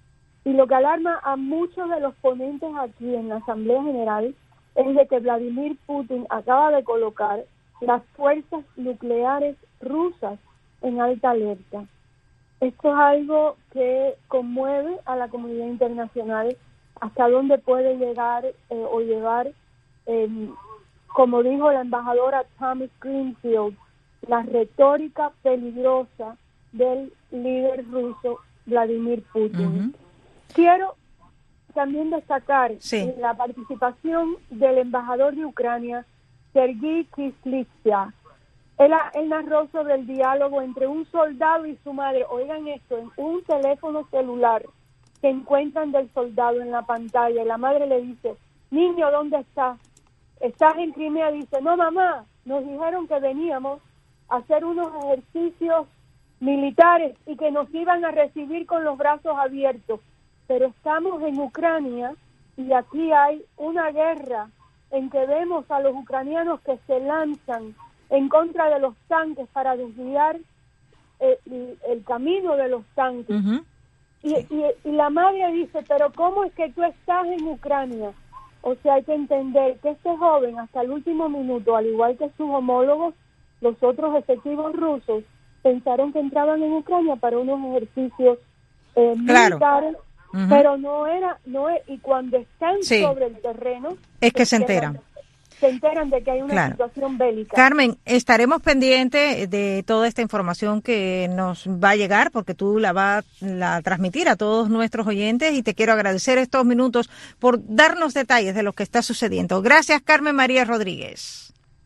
Y lo que alarma a muchos de los ponentes aquí en la Asamblea General es de que Vladimir Putin acaba de colocar las fuerzas nucleares rusas en alta alerta. Esto es algo que conmueve a la comunidad internacional, hasta dónde puede llegar eh, o llevar, eh, como dijo la embajadora Thomas Greenfield, la retórica peligrosa del líder ruso Vladimir Putin. Uh-huh. Quiero también destacar sí. la participación del embajador de Ucrania, Sergei Kislitsa. Él, él narró sobre el diálogo entre un soldado y su madre. Oigan esto, en un teléfono celular que encuentran del soldado en la pantalla. Y la madre le dice, niño, ¿dónde estás? ¿Estás en Crimea? Dice, no, mamá, nos dijeron que veníamos a hacer unos ejercicios militares y que nos iban a recibir con los brazos abiertos. Pero estamos en Ucrania y aquí hay una guerra en que vemos a los ucranianos que se lanzan en contra de los tanques para desviar eh, el, el camino de los tanques. Uh-huh. y, sí. y, y la madre dice, pero ¿cómo es que tú estás en Ucrania? O sea, hay que entender que este joven hasta el último minuto, al igual que sus homólogos, los otros efectivos rusos, pensaron que entraban en Ucrania para unos ejercicios eh, claro. militares, uh-huh. pero no era, no es, y cuando están sí. sobre el terreno es que se enteran. se enteran de que hay una claro. situación bélica. Carmen, estaremos pendientes de toda esta información que nos va a llegar, porque tú la vas a transmitir a todos nuestros oyentes, y te quiero agradecer estos minutos por darnos detalles de lo que está sucediendo. Gracias, Carmen María Rodríguez.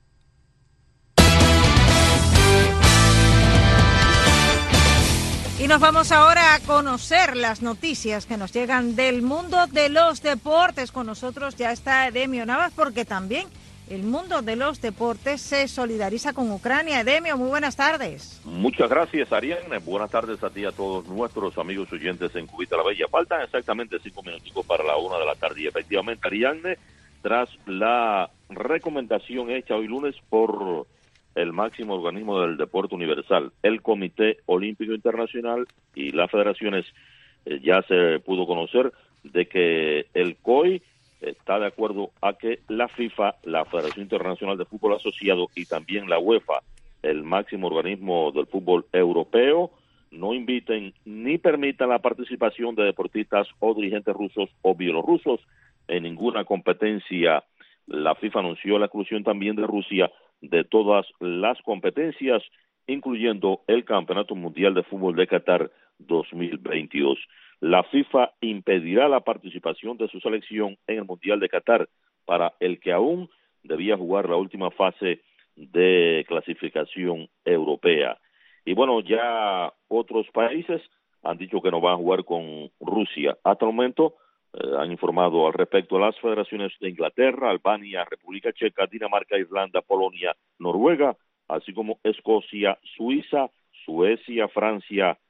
Y nos vamos ahora a conocer las noticias que nos llegan del mundo de los deportes. Con nosotros ya está Edemio Navas, porque también el mundo de los deportes se solidariza con Ucrania. Edemio, muy buenas tardes. Muchas gracias, Ariane. Buenas tardes a ti y a todos nuestros amigos oyentes en Cubita la Bella. Faltan exactamente cinco minutos para la una de la tarde. Y efectivamente, Ariane, tras la recomendación hecha hoy lunes por el máximo organismo del deporte universal, el Comité Olímpico Internacional y las federaciones, eh, ya se pudo conocer de que el C O I está de acuerdo a que la FIFA, la Federación Internacional de Fútbol Asociado, y también la UEFA, el máximo organismo del fútbol europeo, no inviten ni permitan la participación de deportistas o dirigentes rusos o bielorrusos en ninguna competencia. La FIFA anunció la exclusión también de Rusia de todas las competencias, incluyendo el Campeonato Mundial de Fútbol de Qatar dos mil veintidós. La FIFA impedirá la participación de su selección en el Mundial de Qatar, para el que aún debía jugar la última fase de clasificación europea. Y bueno, ya otros países han dicho que no van a jugar con Rusia. Hasta el momento eh, han informado al respecto a las federaciones de Inglaterra, Albania, República Checa, Dinamarca, Irlanda, Polonia, Noruega, así como Escocia, Suiza, Suecia, Francia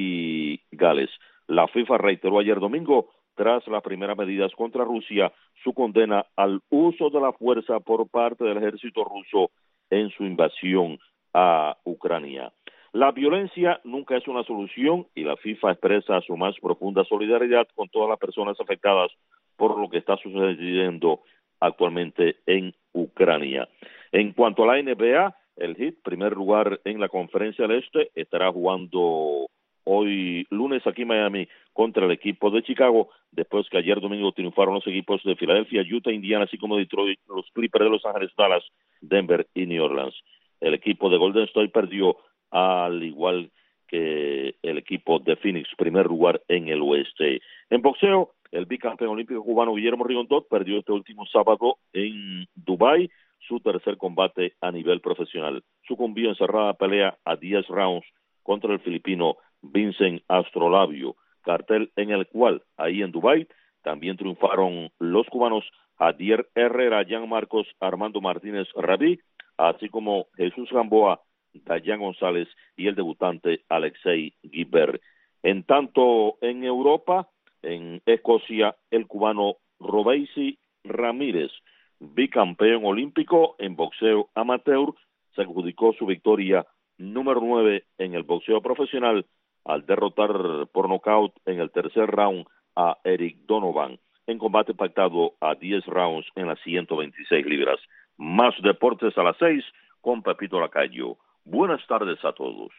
y Gales. La FIFA reiteró ayer domingo, tras las primeras medidas contra Rusia, su condena al uso de la fuerza por parte del ejército ruso en su invasión a Ucrania. La violencia nunca es una solución y la FIFA expresa su más profunda solidaridad con todas las personas afectadas por lo que está sucediendo actualmente en Ucrania. En cuanto a la N B A, el Heat, primer lugar en la Conferencia del Este, estará jugando hoy lunes aquí en Miami contra el equipo de Chicago, después que ayer domingo triunfaron los equipos de Filadelfia, Utah, Indiana, así como Detroit, los Clippers de Los Ángeles, Dallas, Denver y New Orleans. El equipo de Golden State perdió, al igual que el equipo de Phoenix, primer lugar en el oeste. En boxeo, el bicampeón olímpico cubano Guillermo Rigondot perdió este último sábado en Dubái su tercer combate a nivel profesional. Sucumbió en cerrada pelea a diez rounds contra el filipino Vincent Astrolabio, cartel en el cual, ahí en Dubái, también triunfaron los cubanos Adier Herrera, Jan Marcos, Armando Martínez Rabí, así como Jesús Gamboa, Dayan González y el debutante Alexei Guibert. En tanto, en Europa, en Escocia, el cubano Robeisy Ramírez, bicampeón olímpico en boxeo amateur, se adjudicó su victoria número nueve en el boxeo profesional al derrotar por nocaut en el tercer round a Eric Donovan, en combate pactado a diez rounds en las ciento veintiséis libras. Más deportes a las seis con Pepito Lacayo. Buenas tardes a todos.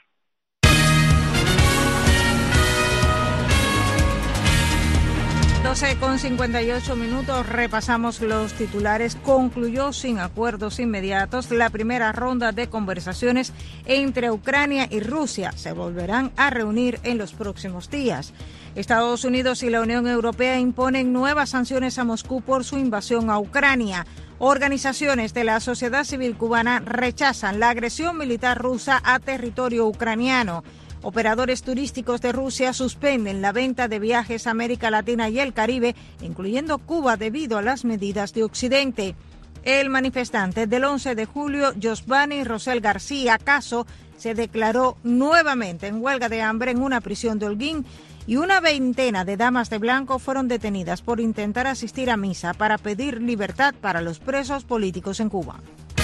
doce con cincuenta y ocho minutos, repasamos los titulares. Concluyó sin acuerdos inmediatos la primera ronda de conversaciones entre Ucrania y Rusia. Se volverán a reunir en los próximos días. Estados Unidos y la Unión Europea imponen nuevas sanciones a Moscú por su invasión a Ucrania. Organizaciones de la sociedad civil cubana rechazan la agresión militar rusa a territorio ucraniano. Operadores turísticos de Rusia suspenden la venta de viajes a América Latina y el Caribe, incluyendo Cuba, debido a las medidas de Occidente. El manifestante del once de julio, Josvani Rosel García Caso, se declaró nuevamente en huelga de hambre en una prisión de Holguín, y una veintena de damas de blanco fueron detenidas por intentar asistir a misa para pedir libertad para los presos políticos en Cuba.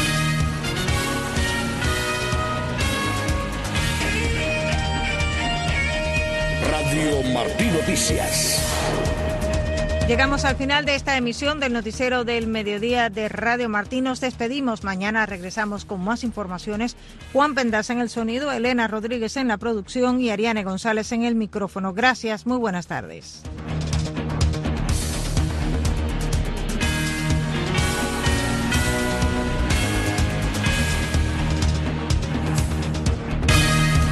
Radio Martí Noticias. Llegamos al final de esta emisión del noticiero del mediodía de Radio Martí. Nos despedimos. Mañana regresamos con más informaciones. Juan Pendas en el sonido, Elena Rodríguez en la producción y Ariane González en el micrófono. Gracias. Muy buenas tardes.